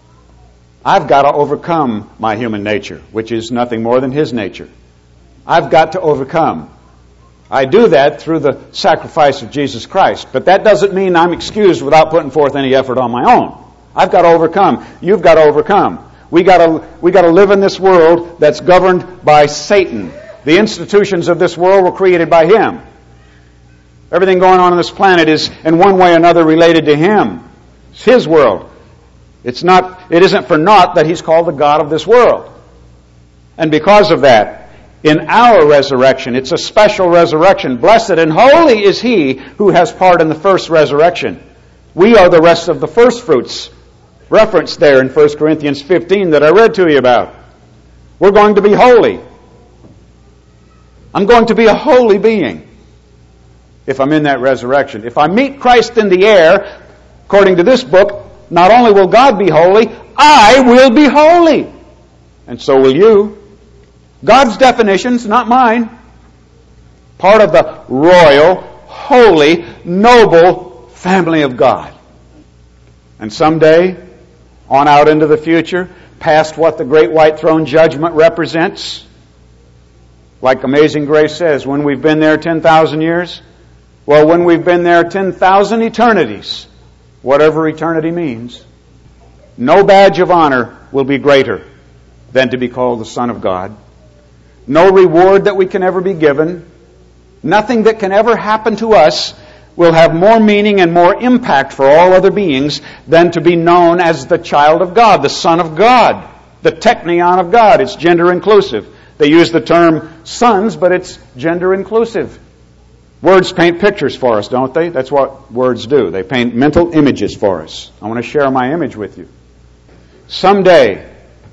I've got to overcome my human nature, which is nothing more than His nature. I've got to overcome. I do that through the sacrifice of Jesus Christ. But that doesn't mean I'm excused without putting forth any effort on my own. I've got to overcome. You've got to overcome. We got to, we got to live in this world that's governed by Satan. The institutions of this world were created by him. Everything going on on this planet is in one way or another related to him. It's his world. It's not, it isn't for naught that he's called the God of this world. And because of that, in our resurrection, it's a special resurrection. Blessed and holy is he who has part in the first resurrection. We are the rest of the first fruits, referenced there in First Corinthians fifteen that I read to you about. We're going to be holy. I'm going to be a holy being if I'm in that resurrection. If I meet Christ in the air, according to this book, not only will God be holy, I will be holy. And so will you. God's definitions, not mine. Part of the royal, holy, noble family of God. And someday, on out into the future, past what the great white throne judgment represents, like Amazing Grace says, when we've been there ten thousand years, well, when we've been there ten thousand eternities, whatever eternity means, no badge of honor will be greater than to be called the Son of God. No reward that we can ever be given, nothing that can ever happen to us will have more meaning and more impact for all other beings than to be known as the child of God, the Son of God, the teknion of God. It's gender inclusive. They use the term sons, but it's gender inclusive. Words paint pictures for us, don't they? That's what words do. They paint mental images for us. I want to share my image with you. Someday,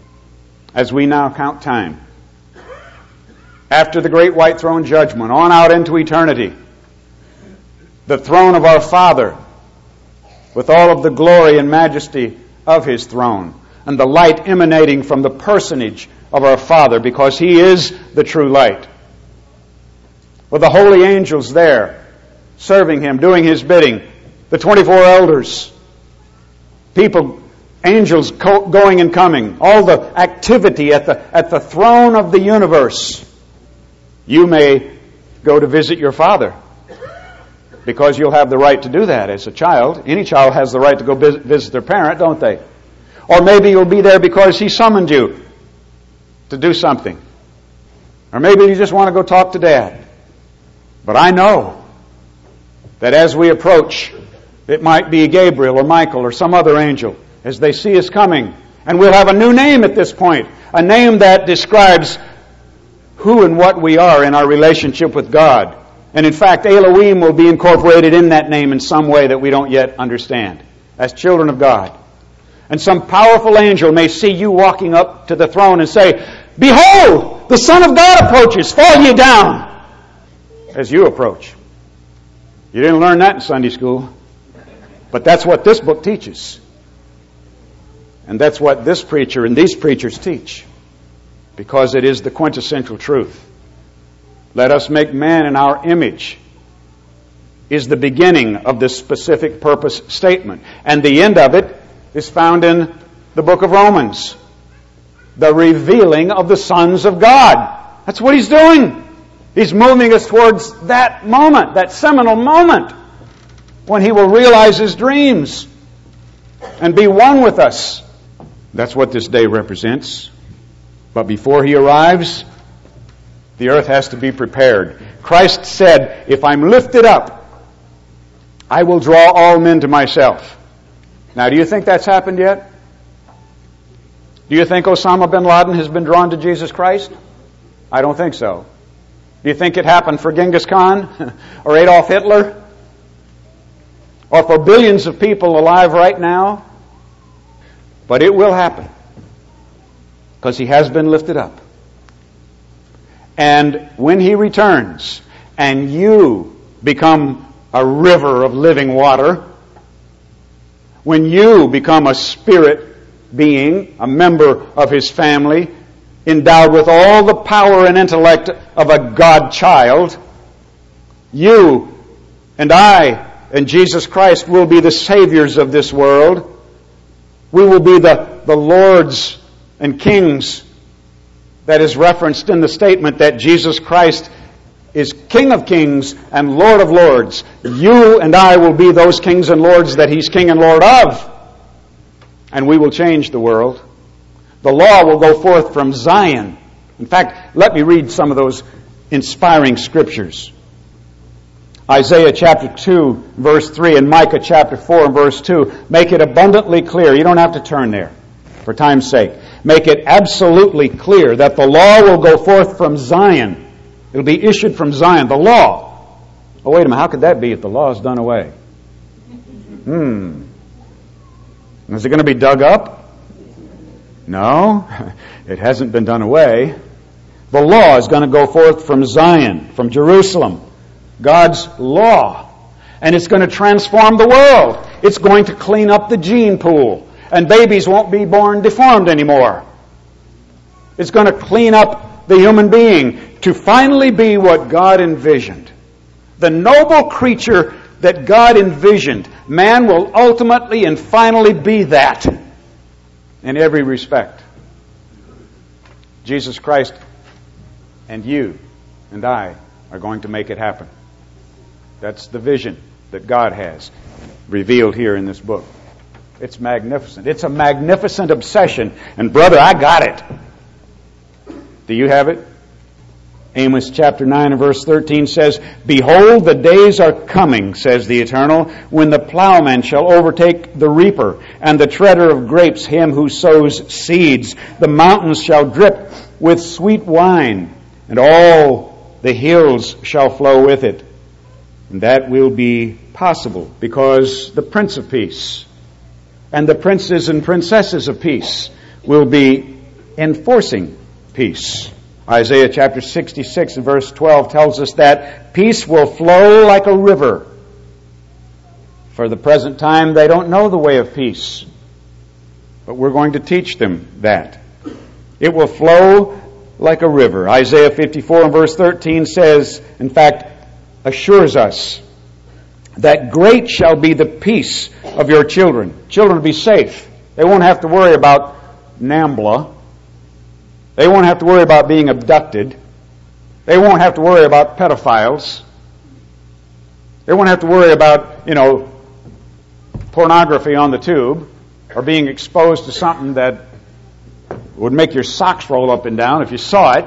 as we now count time, after the great white throne judgment, on out into eternity, the throne of our Father, with all of the glory and majesty of His throne, and the light emanating from the personage of our Father, because He is the true light. With the holy angels there, serving Him, doing His bidding, the twenty-four elders, people, angels co- going and coming, all the activity at the, at the throne of the universe. You may go to visit your Father, because you'll have the right to do that as a child. Any child has the right to go visit their parent, don't they? Or maybe you'll be there because He summoned you to do something. Or maybe you just want to go talk to Dad. But I know that as we approach, it might be Gabriel or Michael or some other angel, as they see us coming. And we'll have a new name at this point. A name that describes who and what we are in our relationship with God. And in fact, Elohim will be incorporated in that name in some way that we don't yet understand. As children of God. And some powerful angel may see you walking up to the throne and say, "Behold, the Son of God approaches, fall ye down," as you approach. You didn't learn that in Sunday school. But that's what this book teaches. And that's what this preacher and these preachers teach. Because it is the quintessential truth. Let us make man in our image is the beginning of this specific purpose statement. And the end of it is found in the book of Romans. The revealing of the sons of God. That's what He's doing. He's moving us towards that moment, that seminal moment, when He will realize His dreams and be one with us. That's what this day represents. But before He arrives, the earth has to be prepared. Christ said, "If I'm lifted up, I will draw all men to myself." Now, do you think that's happened yet? Do you think Osama bin Laden has been drawn to Jesus Christ? I don't think so. Do you think it happened for Genghis Khan or Adolf Hitler? Or for billions of people alive right now? But it will happen. Because He has been lifted up. And when He returns and you become a river of living water, when you become a spirit being, a member of His family, endowed with all the power and intellect of a God child, you and I and Jesus Christ will be the saviors of this world. We will be the, the lords and kings that is referenced in the statement that Jesus Christ is King of kings and Lord of lords. You and I will be those kings and lords that He's King and Lord of. And we will change the world. The law will go forth from Zion. In fact, let me read some of those inspiring scriptures. Isaiah chapter two, verse three, and Micah chapter four, and verse two. Make it abundantly clear. You don't have to turn there for time's sake. Make it absolutely clear that the law will go forth from Zion. It'll be issued from Zion. The law. Oh, wait a minute. How could that be if the law is done away? Hmm. Is it going to be dug up? No. It hasn't been done away. The law is going to go forth from Zion, from Jerusalem. God's law. And it's going to transform the world. It's going to clean up the gene pool. And babies won't be born deformed anymore. It's going to clean up the human being to finally be what God envisioned. The noble creature that God envisioned. Man will ultimately and finally be that in every respect. Jesus Christ and you and I are going to make it happen. That's the vision that God has revealed here in this book. It's magnificent. It's a magnificent obsession. And brother, I got it. Do you have it? Amos chapter nine and verse thirteen says, "Behold, the days are coming, says the Eternal, when the plowman shall overtake the reaper, and the treader of grapes him who sows seeds. The mountains shall drip with sweet wine, and all the hills shall flow with it." And that will be possible because the Prince of Peace and the princes and princesses of peace will be enforcing peace. Isaiah chapter sixty-six and verse twelve tells us that peace will flow like a river. For the present time, they don't know the way of peace. But we're going to teach them that. It will flow like a river. Isaiah fifty-four and verse thirteen says, in fact, assures us that great shall be the peace of your children. Children will be safe. They won't have to worry about NAMBLA. They won't have to worry about being abducted. They won't have to worry about pedophiles. They won't have to worry about, you know, pornography on the tube. or being exposed to something that would make your socks roll up and down if you saw it.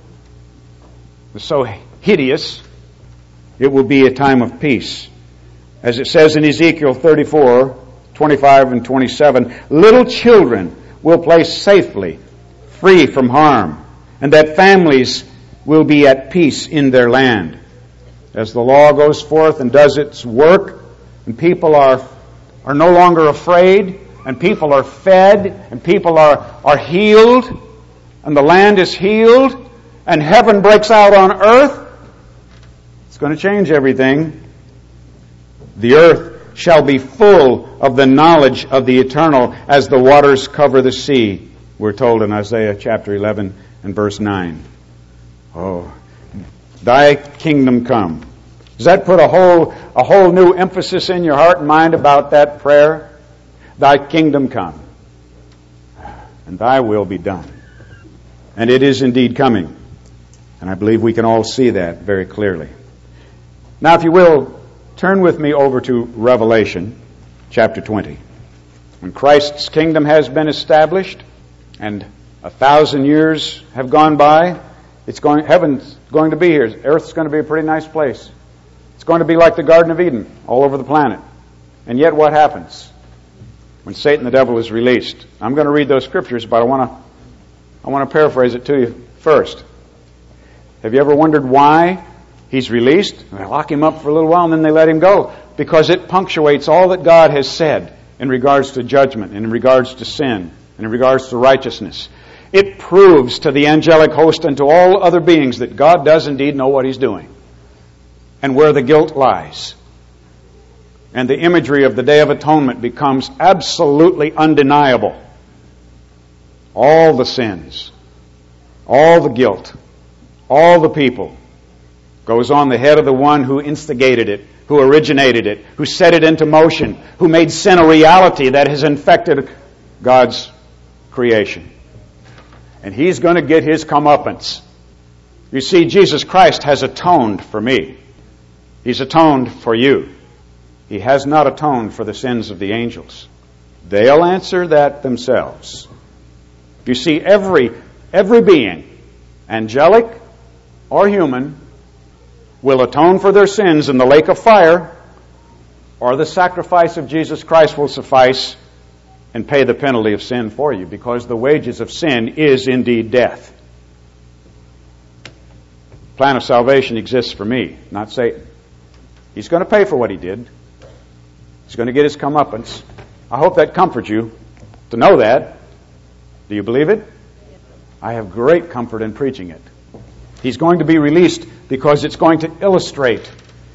It's so hideous. It will be a time of peace. As it says in Ezekiel thirty-four, twenty-five and twenty-seven, little children will play safely, free from harm, and that families will be at peace in their land. As the law goes forth and does its work, and people are, are no longer afraid, and people are fed, and people are, are healed, and the land is healed, and heaven breaks out on earth, it's going to change everything. The earth shall be full of the knowledge of the eternal as the waters cover the sea, we're told in Isaiah chapter eleven and verse nine. Oh, thy kingdom come. Does that put a whole, a whole new emphasis in your heart and mind about that prayer? Thy kingdom come, and thy will be done. And it is indeed coming. And I believe we can all see that very clearly. Now, if you will, turn with me over to Revelation chapter twenty. When Christ's kingdom has been established and a thousand years have gone by, it's going, heaven's going to be here. Earth's going to be a pretty nice place. It's going to be like the Garden of Eden all over the planet. And yet what happens when Satan the devil is released? I'm going to read those scriptures, but I want to I want to paraphrase it to you first. Have you ever wondered why he's released? They lock him up for a little while and then they let him go. Because it punctuates all that God has said in regards to judgment, and in regards to sin, and in regards to righteousness. It proves to the angelic host and to all other beings that God does indeed know what He's doing and where the guilt lies. And the imagery of the Day of Atonement becomes absolutely undeniable. All the sins, all the guilt, all the people goes on the head of the one who instigated it, who originated it, who set it into motion, who made sin a reality that has infected God's creation. And He's going to get His comeuppance. You see, Jesus Christ has atoned for me. He's atoned for you. He has not atoned for the sins of the angels. They'll answer that themselves. You see, every, every being, angelic or human, will atone for their sins in the lake of fire, or the sacrifice of Jesus Christ will suffice and pay the penalty of sin for you, because the wages of sin is indeed death. The plan of salvation exists for me, not Satan. He's going to pay for what he did. He's going to get his comeuppance. I hope that comforts you to know that. Do you believe it? I have great comfort in preaching it. He's going to be released because it's going to illustrate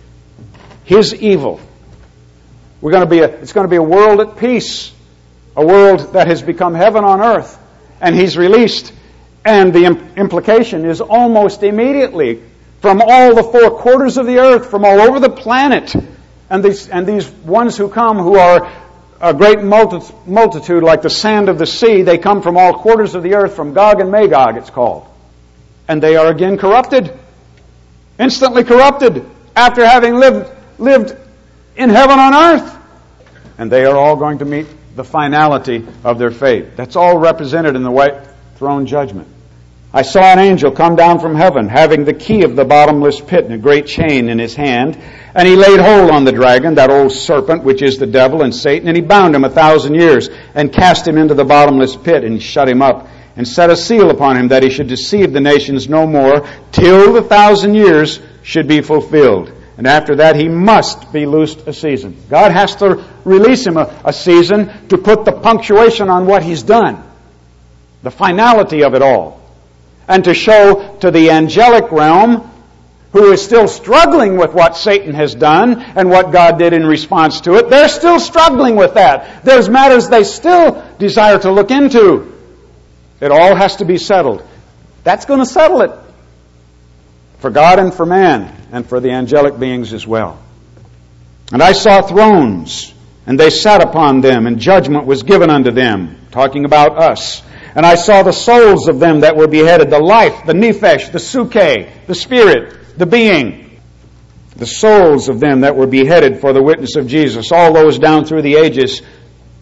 his evil. We're going to be a, it's going to be a world at peace, a world that has become heaven on earth, and he's released. And the implication is almost immediately from all the four quarters of the earth, from all over the planet, and these and these ones who come, who are a great multi- multitude like the sand of the sea, they come from all quarters of the earth, from Gog and Magog, it's called. And they are again corrupted, instantly corrupted, after having lived lived in heaven on earth. And they are all going to meet the finality of their fate. That's all represented in the white throne judgment. I saw an angel come down from heaven, having the key of the bottomless pit and a great chain in his hand. And he laid hold on the dragon, that old serpent, which is the devil and Satan, and he bound him a thousand years, and cast him into the bottomless pit, and shut him up, and set a seal upon him, that he should deceive the nations no more, till the thousand years should be fulfilled. And after that he must be loosed a season. God has to release him a, a season to put the punctuation on what he's done, the finality of it all, and to show to the angelic realm, who is still struggling with what Satan has done and what God did in response to it. They're still struggling with that. There's matters they still desire to look into. It all has to be settled. That's going to settle it for God and for man, and for the angelic beings as well. And I saw thrones, and they sat upon them, and judgment was given unto them, talking about us. And I saw the souls of them that were beheaded, the life, the nephesh, the suke, the spirit, the being, the souls of them that were beheaded for the witness of Jesus, all those down through the ages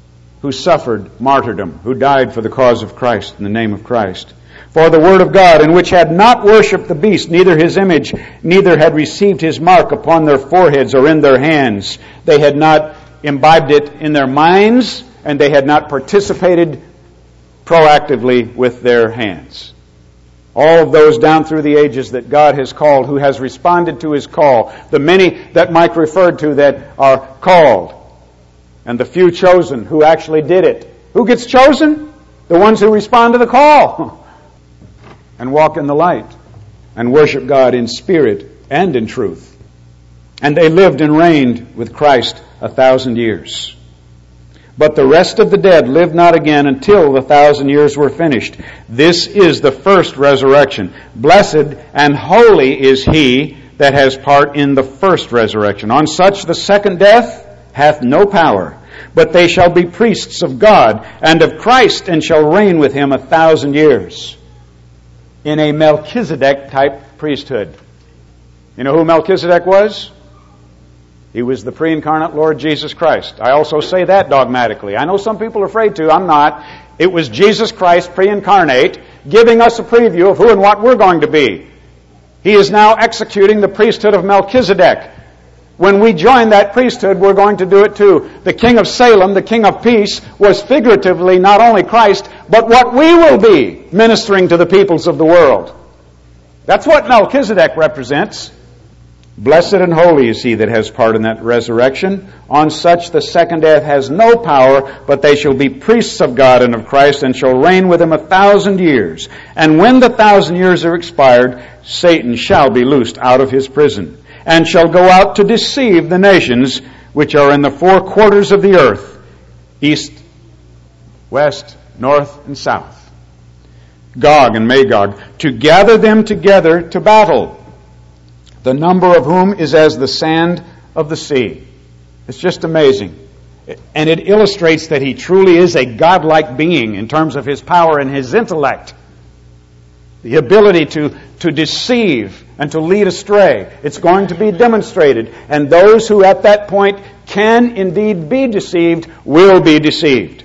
who suffered martyrdom, who died for the cause of Christ, in the name of Christ. For the word of God, in which had not worshipped the beast, neither his image, neither had received his mark upon their foreheads or in their hands. They had not imbibed it in their minds, and they had not participated proactively with their hands. All of those down through the ages that God has called, who has responded to His call, the many that Mike referred to that are called, and the few chosen who actually did it. Who gets chosen? The ones who respond to the call and walk in the light and worship God in spirit and in truth. And they lived and reigned with Christ a thousand years. But the rest of the dead lived not again until the thousand years were finished. This is the first resurrection. Blessed and holy is he that has part in the first resurrection. On such the second death hath no power, but they shall be priests of God and of Christ, and shall reign with him a thousand years. In a Melchizedek type priesthood. You know who Melchizedek was? He was the pre-incarnate Lord Jesus Christ. I also say that dogmatically. I know some people are afraid to. I'm not. It was Jesus Christ pre-incarnate, giving us a preview of who and what we're going to be. He is now executing the priesthood of Melchizedek. When we join that priesthood, we're going to do it too. The King of Salem, the King of Peace, was figuratively not only Christ, but what we will be ministering to the peoples of the world. That's what Melchizedek represents. Blessed and holy is he that has part in that resurrection. On such the second death has no power, but they shall be priests of God and of Christ, and shall reign with him a thousand years. And when the thousand years are expired, Satan shall be loosed out of his prison, and shall go out to deceive the nations which are in the four quarters of the earth, east, west, north, and south, Gog and Magog, to gather them together to battle, the number of whom is as the sand of the sea. It's just amazing. And it illustrates that he truly is a godlike being in terms of his power and his intellect. The ability to, to deceive and to lead astray. It's going to be demonstrated. And those who at that point can indeed be deceived will be deceived.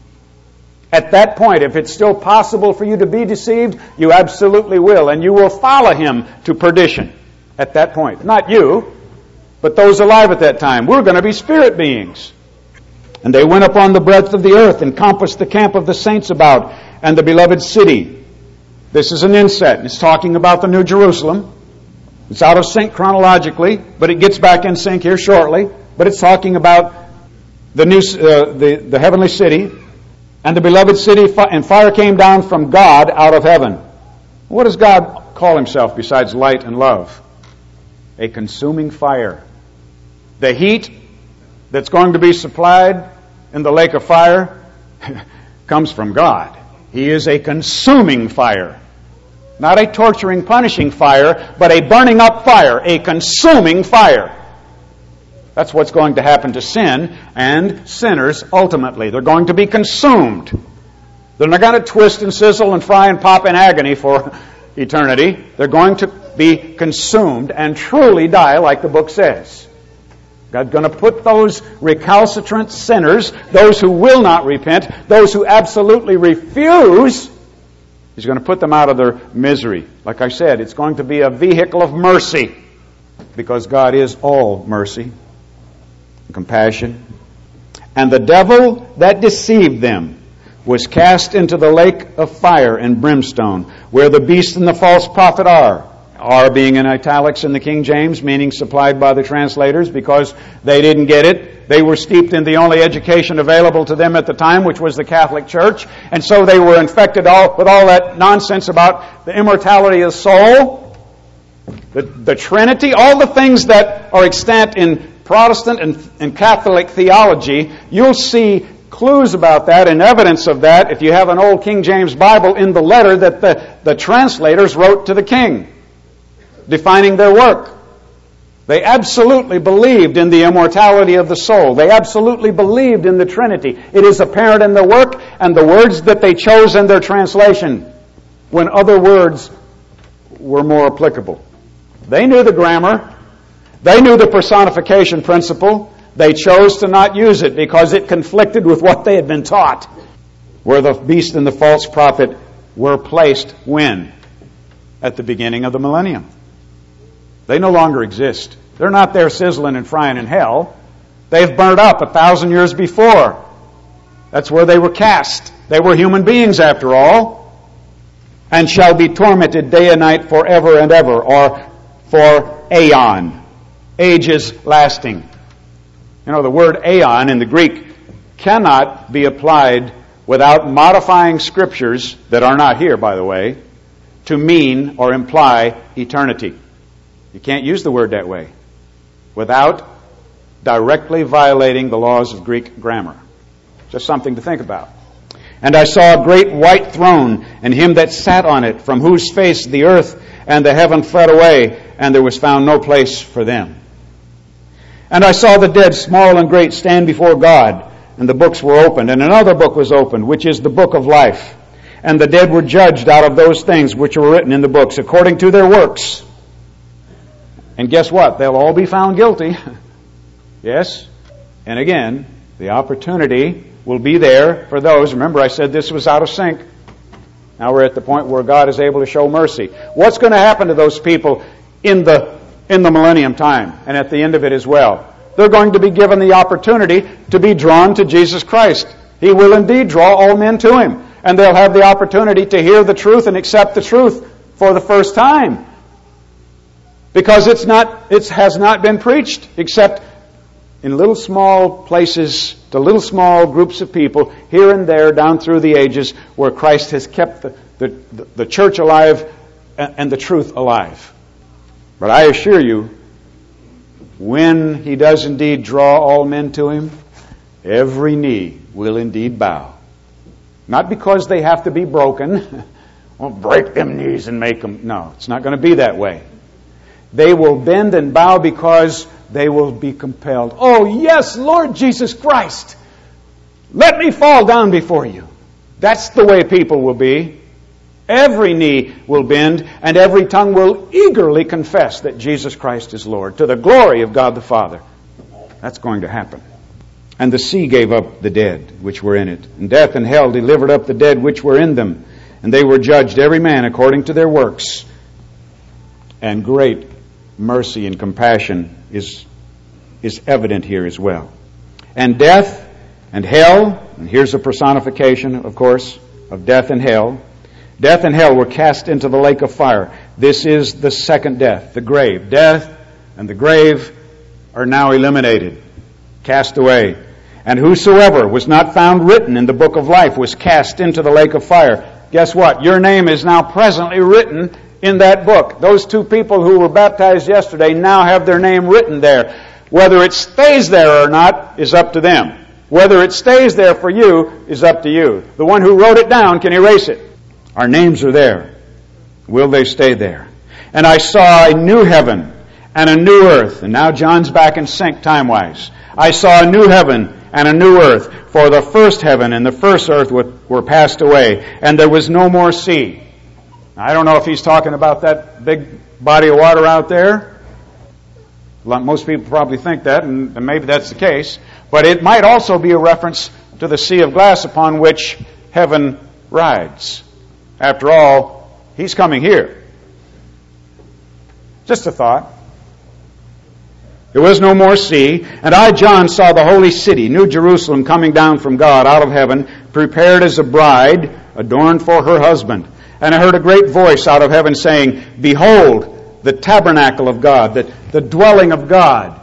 At that point, if it's still possible for you to be deceived, you absolutely will. And you will follow him to perdition at that point. Not you, but those alive at that time. We're going to be spirit beings. And they went upon the breadth of the earth and compassed the camp of the saints about and the beloved city. This is an inset. It's talking about the New Jerusalem. It's out of sync chronologically, but it gets back in sync here shortly. But it's talking about the new, uh, the, the heavenly city and the beloved city, and fire came down from God out of heaven. What does God call himself besides light and love? A consuming fire. The heat that's going to be supplied in the lake of fire comes from God. He is a consuming fire. Not a torturing, punishing fire, but a burning up fire, a consuming fire. That's what's going to happen to sin and sinners ultimately. They're going to be consumed. They're not going to twist and sizzle and fry and pop in agony for eternity. They're going to be consumed and truly die like the book says. God's going to put those recalcitrant sinners, those who will not repent, those who absolutely refuse, He's going to put them out of their misery. Like I said, it's going to be a vehicle of mercy because God is all mercy and compassion. And the devil that deceived them was cast into the lake of fire and brimstone, where the beast and the false prophet are. Are being in italics in the King James, meaning supplied by the translators because they didn't get it. They were steeped in the only education available to them at the time, which was the Catholic Church. And so they were infected all, with all that nonsense about the immortality of the soul, the, the Trinity, all the things that are extant in Protestant and, and Catholic theology. You'll see clues about that and evidence of that if you have an old King James Bible in the letter that the, the translators wrote to the king, defining their work. They absolutely believed in the immortality of the soul. They absolutely believed in the Trinity. It is apparent in their work and the words that they chose in their translation when other words were more applicable. They knew the grammar. They knew the personification principle. They chose to not use it because it conflicted with what they had been taught. Where the beast and the false prophet were placed when? At the beginning of the millennium. They no longer exist. They're not there sizzling and frying in hell. They've burned up a thousand years before. That's where they were cast. They were human beings after all. And shall be tormented day and night forever and ever, or for aeon. Ages lasting. You know, the word aeon in the Greek cannot be applied without modifying scriptures that are not here, by the way, to mean or imply eternity. You can't use the word that way without directly violating the laws of Greek grammar. Just something to think about. And I saw a great white throne, and him that sat on it, from whose face the earth and the heaven fled away, and there was found no place for them. And I saw the dead, small and great, stand before God, and the books were opened, and another book was opened, which is the book of life. And the dead were judged out of those things which were written in the books, according to their works. And guess what? They'll all be found guilty. Yes? And again, the opportunity will be there for those. Remember, I said this was out of sync. Now we're at the point where God is able to show mercy. What's going to happen to those people in the in the millennium time and at the end of it as well? They're going to be given the opportunity to be drawn to Jesus Christ. He will indeed draw all men to Him. And they'll have the opportunity to hear the truth and accept the truth for the first time. Because it's not, it has not been preached except in little small places, to little small groups of people here and there down through the ages where Christ has kept the, the, the church alive and the truth alive. But I assure you, when He does indeed draw all men to Him, every knee will indeed bow. Not because they have to be broken. Well, break them knees and make them. No, it's not going to be that way. They will bend and bow because they will be compelled. Oh, yes, Lord Jesus Christ, let me fall down before you. That's the way people will be. Every knee will bend and every tongue will eagerly confess that Jesus Christ is Lord, to the glory of God the Father. That's going to happen. And the sea gave up the dead which were in it, and death and hell delivered up the dead which were in them, and they were judged every man according to their works. And great mercy and compassion is, is evident here as well. And death and hell, and here's a personification, of course, of death and hell. Death and hell were cast into the lake of fire. This is the second death, the grave. Death and the grave are now eliminated, cast away. And whosoever was not found written in the book of life was cast into the lake of fire. Guess what? Your name is now presently written in that book. Those two people who were baptized yesterday now have their name written there. Whether it stays there or not is up to them. Whether it stays there for you is up to you. The one who wrote it down can erase it. Our names are there. Will they stay there? And I saw a new heaven and a new earth. And now John's back in sync time-wise. I saw a new heaven and a new earth. For the first heaven and the first earth were passed away, and there was no more sea. I don't know if he's talking about that big body of water out there. Most people probably think that, and maybe that's the case. But it might also be a reference to the sea of glass upon which heaven rides. After all, He's coming here. Just a thought. There was no more sea, and I, John, saw the holy city, New Jerusalem, coming down from God out of heaven, prepared as a bride, adorned for her husband. And I heard a great voice out of heaven saying, Behold, the tabernacle of God, the, the dwelling of God,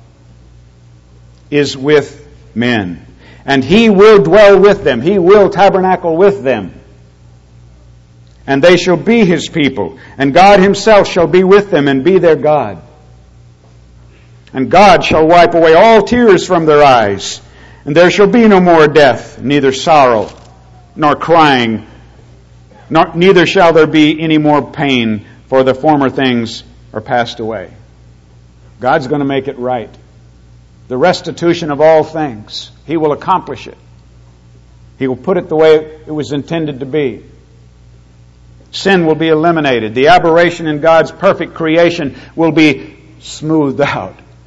is with men. And He will dwell with them. He will tabernacle with them. And they shall be His people. And God Himself shall be with them and be their God. And God shall wipe away all tears from their eyes. And there shall be no more death, neither sorrow, nor crying, nor, neither shall there be any more pain, for the former things are passed away. God's going to make it right. The restitution of all things. He will accomplish it. He will put it the way it was intended to be. Sin will be eliminated. The aberration in God's perfect creation will be smoothed out.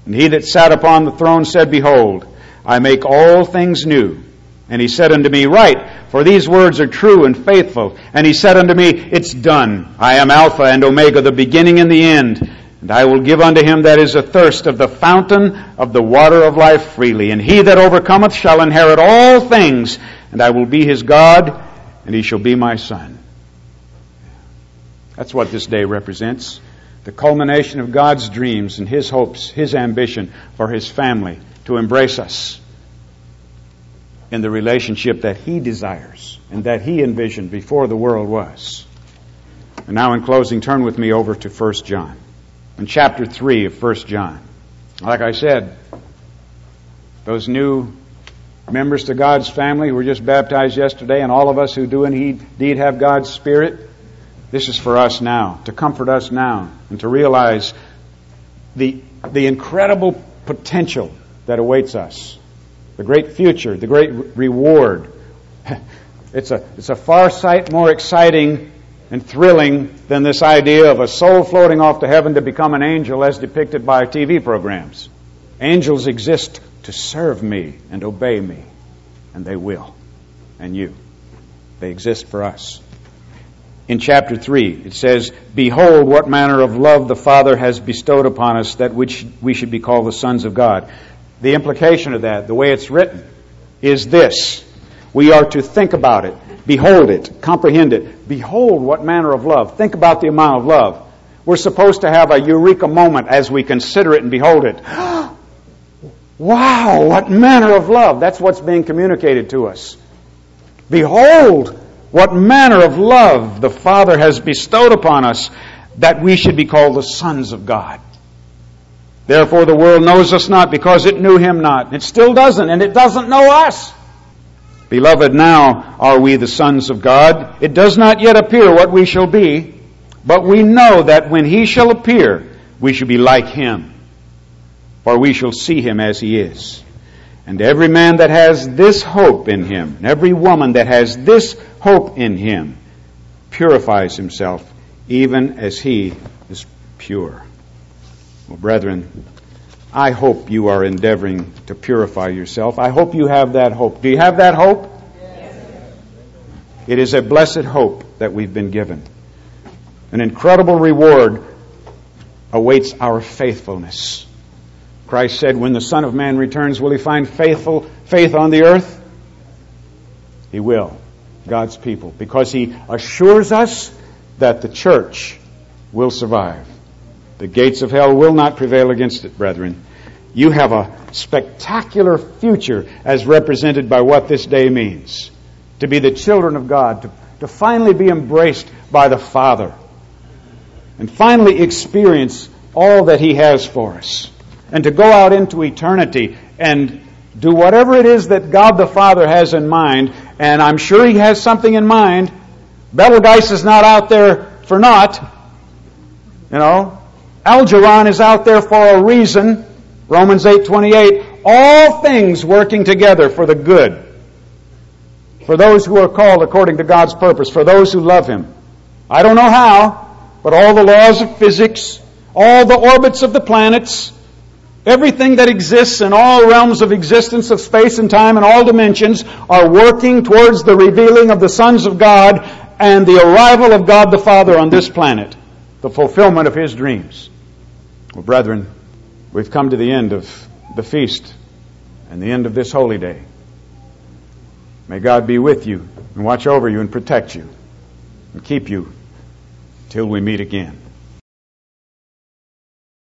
And he that sat upon the throne said, Behold, I make all things new. And he said unto me, Write, for these words are true and faithful. And he said unto me, It's done. I am Alpha and Omega, the beginning and the end. And I will give unto him that is athirst of the fountain of the water of life freely. And he that overcometh shall inherit all things. And I will be his God, and he shall be my son. That's what this day represents. The culmination of God's dreams and his hopes, his ambition for his family to embrace us in the relationship that he desires and that he envisioned before the world was. And now in closing, turn with me over to First John. In chapter three of First John. Like I said, those new members to God's family who were just baptized yesterday, and all of us who do indeed have God's Spirit, this is for us now, to comfort us now, and to realize the, the incredible potential that awaits us. The great future, the great reward. It's a, it's a far sight more exciting and thrilling than this idea of a soul floating off to heaven to become an angel as depicted by T V programs. Angels exist to serve me and obey me, and they will. And you. They exist for us. In chapter three, it says, Behold, what manner of love the Father has bestowed upon us, that which we should be called the sons of God. The implication of that, the way it's written, is this. We are to think about it, behold it, comprehend it. Behold, what manner of love. Think about the amount of love. We're supposed to have a eureka moment as we consider it and behold it. Wow, what manner of love. That's what's being communicated to us. Behold, what manner of love the Father has bestowed upon us, that we should be called the sons of God. Therefore the world knows us not, because it knew him not. It still doesn't, and it doesn't know us. Beloved, now are we the sons of God. It does not yet appear what we shall be, but we know that when he shall appear, we shall be like him, for we shall see him as he is. And every man that has this hope in him, and every woman that has this hope in him, purifies himself, even as he is pure. Well, brethren, I hope you are endeavoring to purify yourself. I hope you have that hope. Do you have that hope? Yes. It is a blessed hope that we've been given. An incredible reward awaits our faithfulness. Christ said, when the Son of Man returns, will he find faithful faith on the earth? He will, God's people, because he assures us that the church will survive. The gates of hell will not prevail against it, brethren. You have a spectacular future as represented by what this day means. To be the children of God, to, to finally be embraced by the Father, and finally experience all that he has for us. And to go out into eternity and do whatever it is that God the Father has in mind. And I'm sure he has something in mind. Betelgeuse is not out there for naught. You know, Algeron is out there for a reason. Romans eight twenty-eight. All things working together for the good. For those who are called according to God's purpose. For those who love him. I don't know how, but all the laws of physics, all the orbits of the planets, everything that exists in all realms of existence of space and time and all dimensions are working towards the revealing of the sons of God and the arrival of God the Father on this planet, the fulfillment of his dreams. Well, brethren, we've come to the end of the feast and the end of this holy day. May God be with you and watch over you and protect you and keep you till we meet again.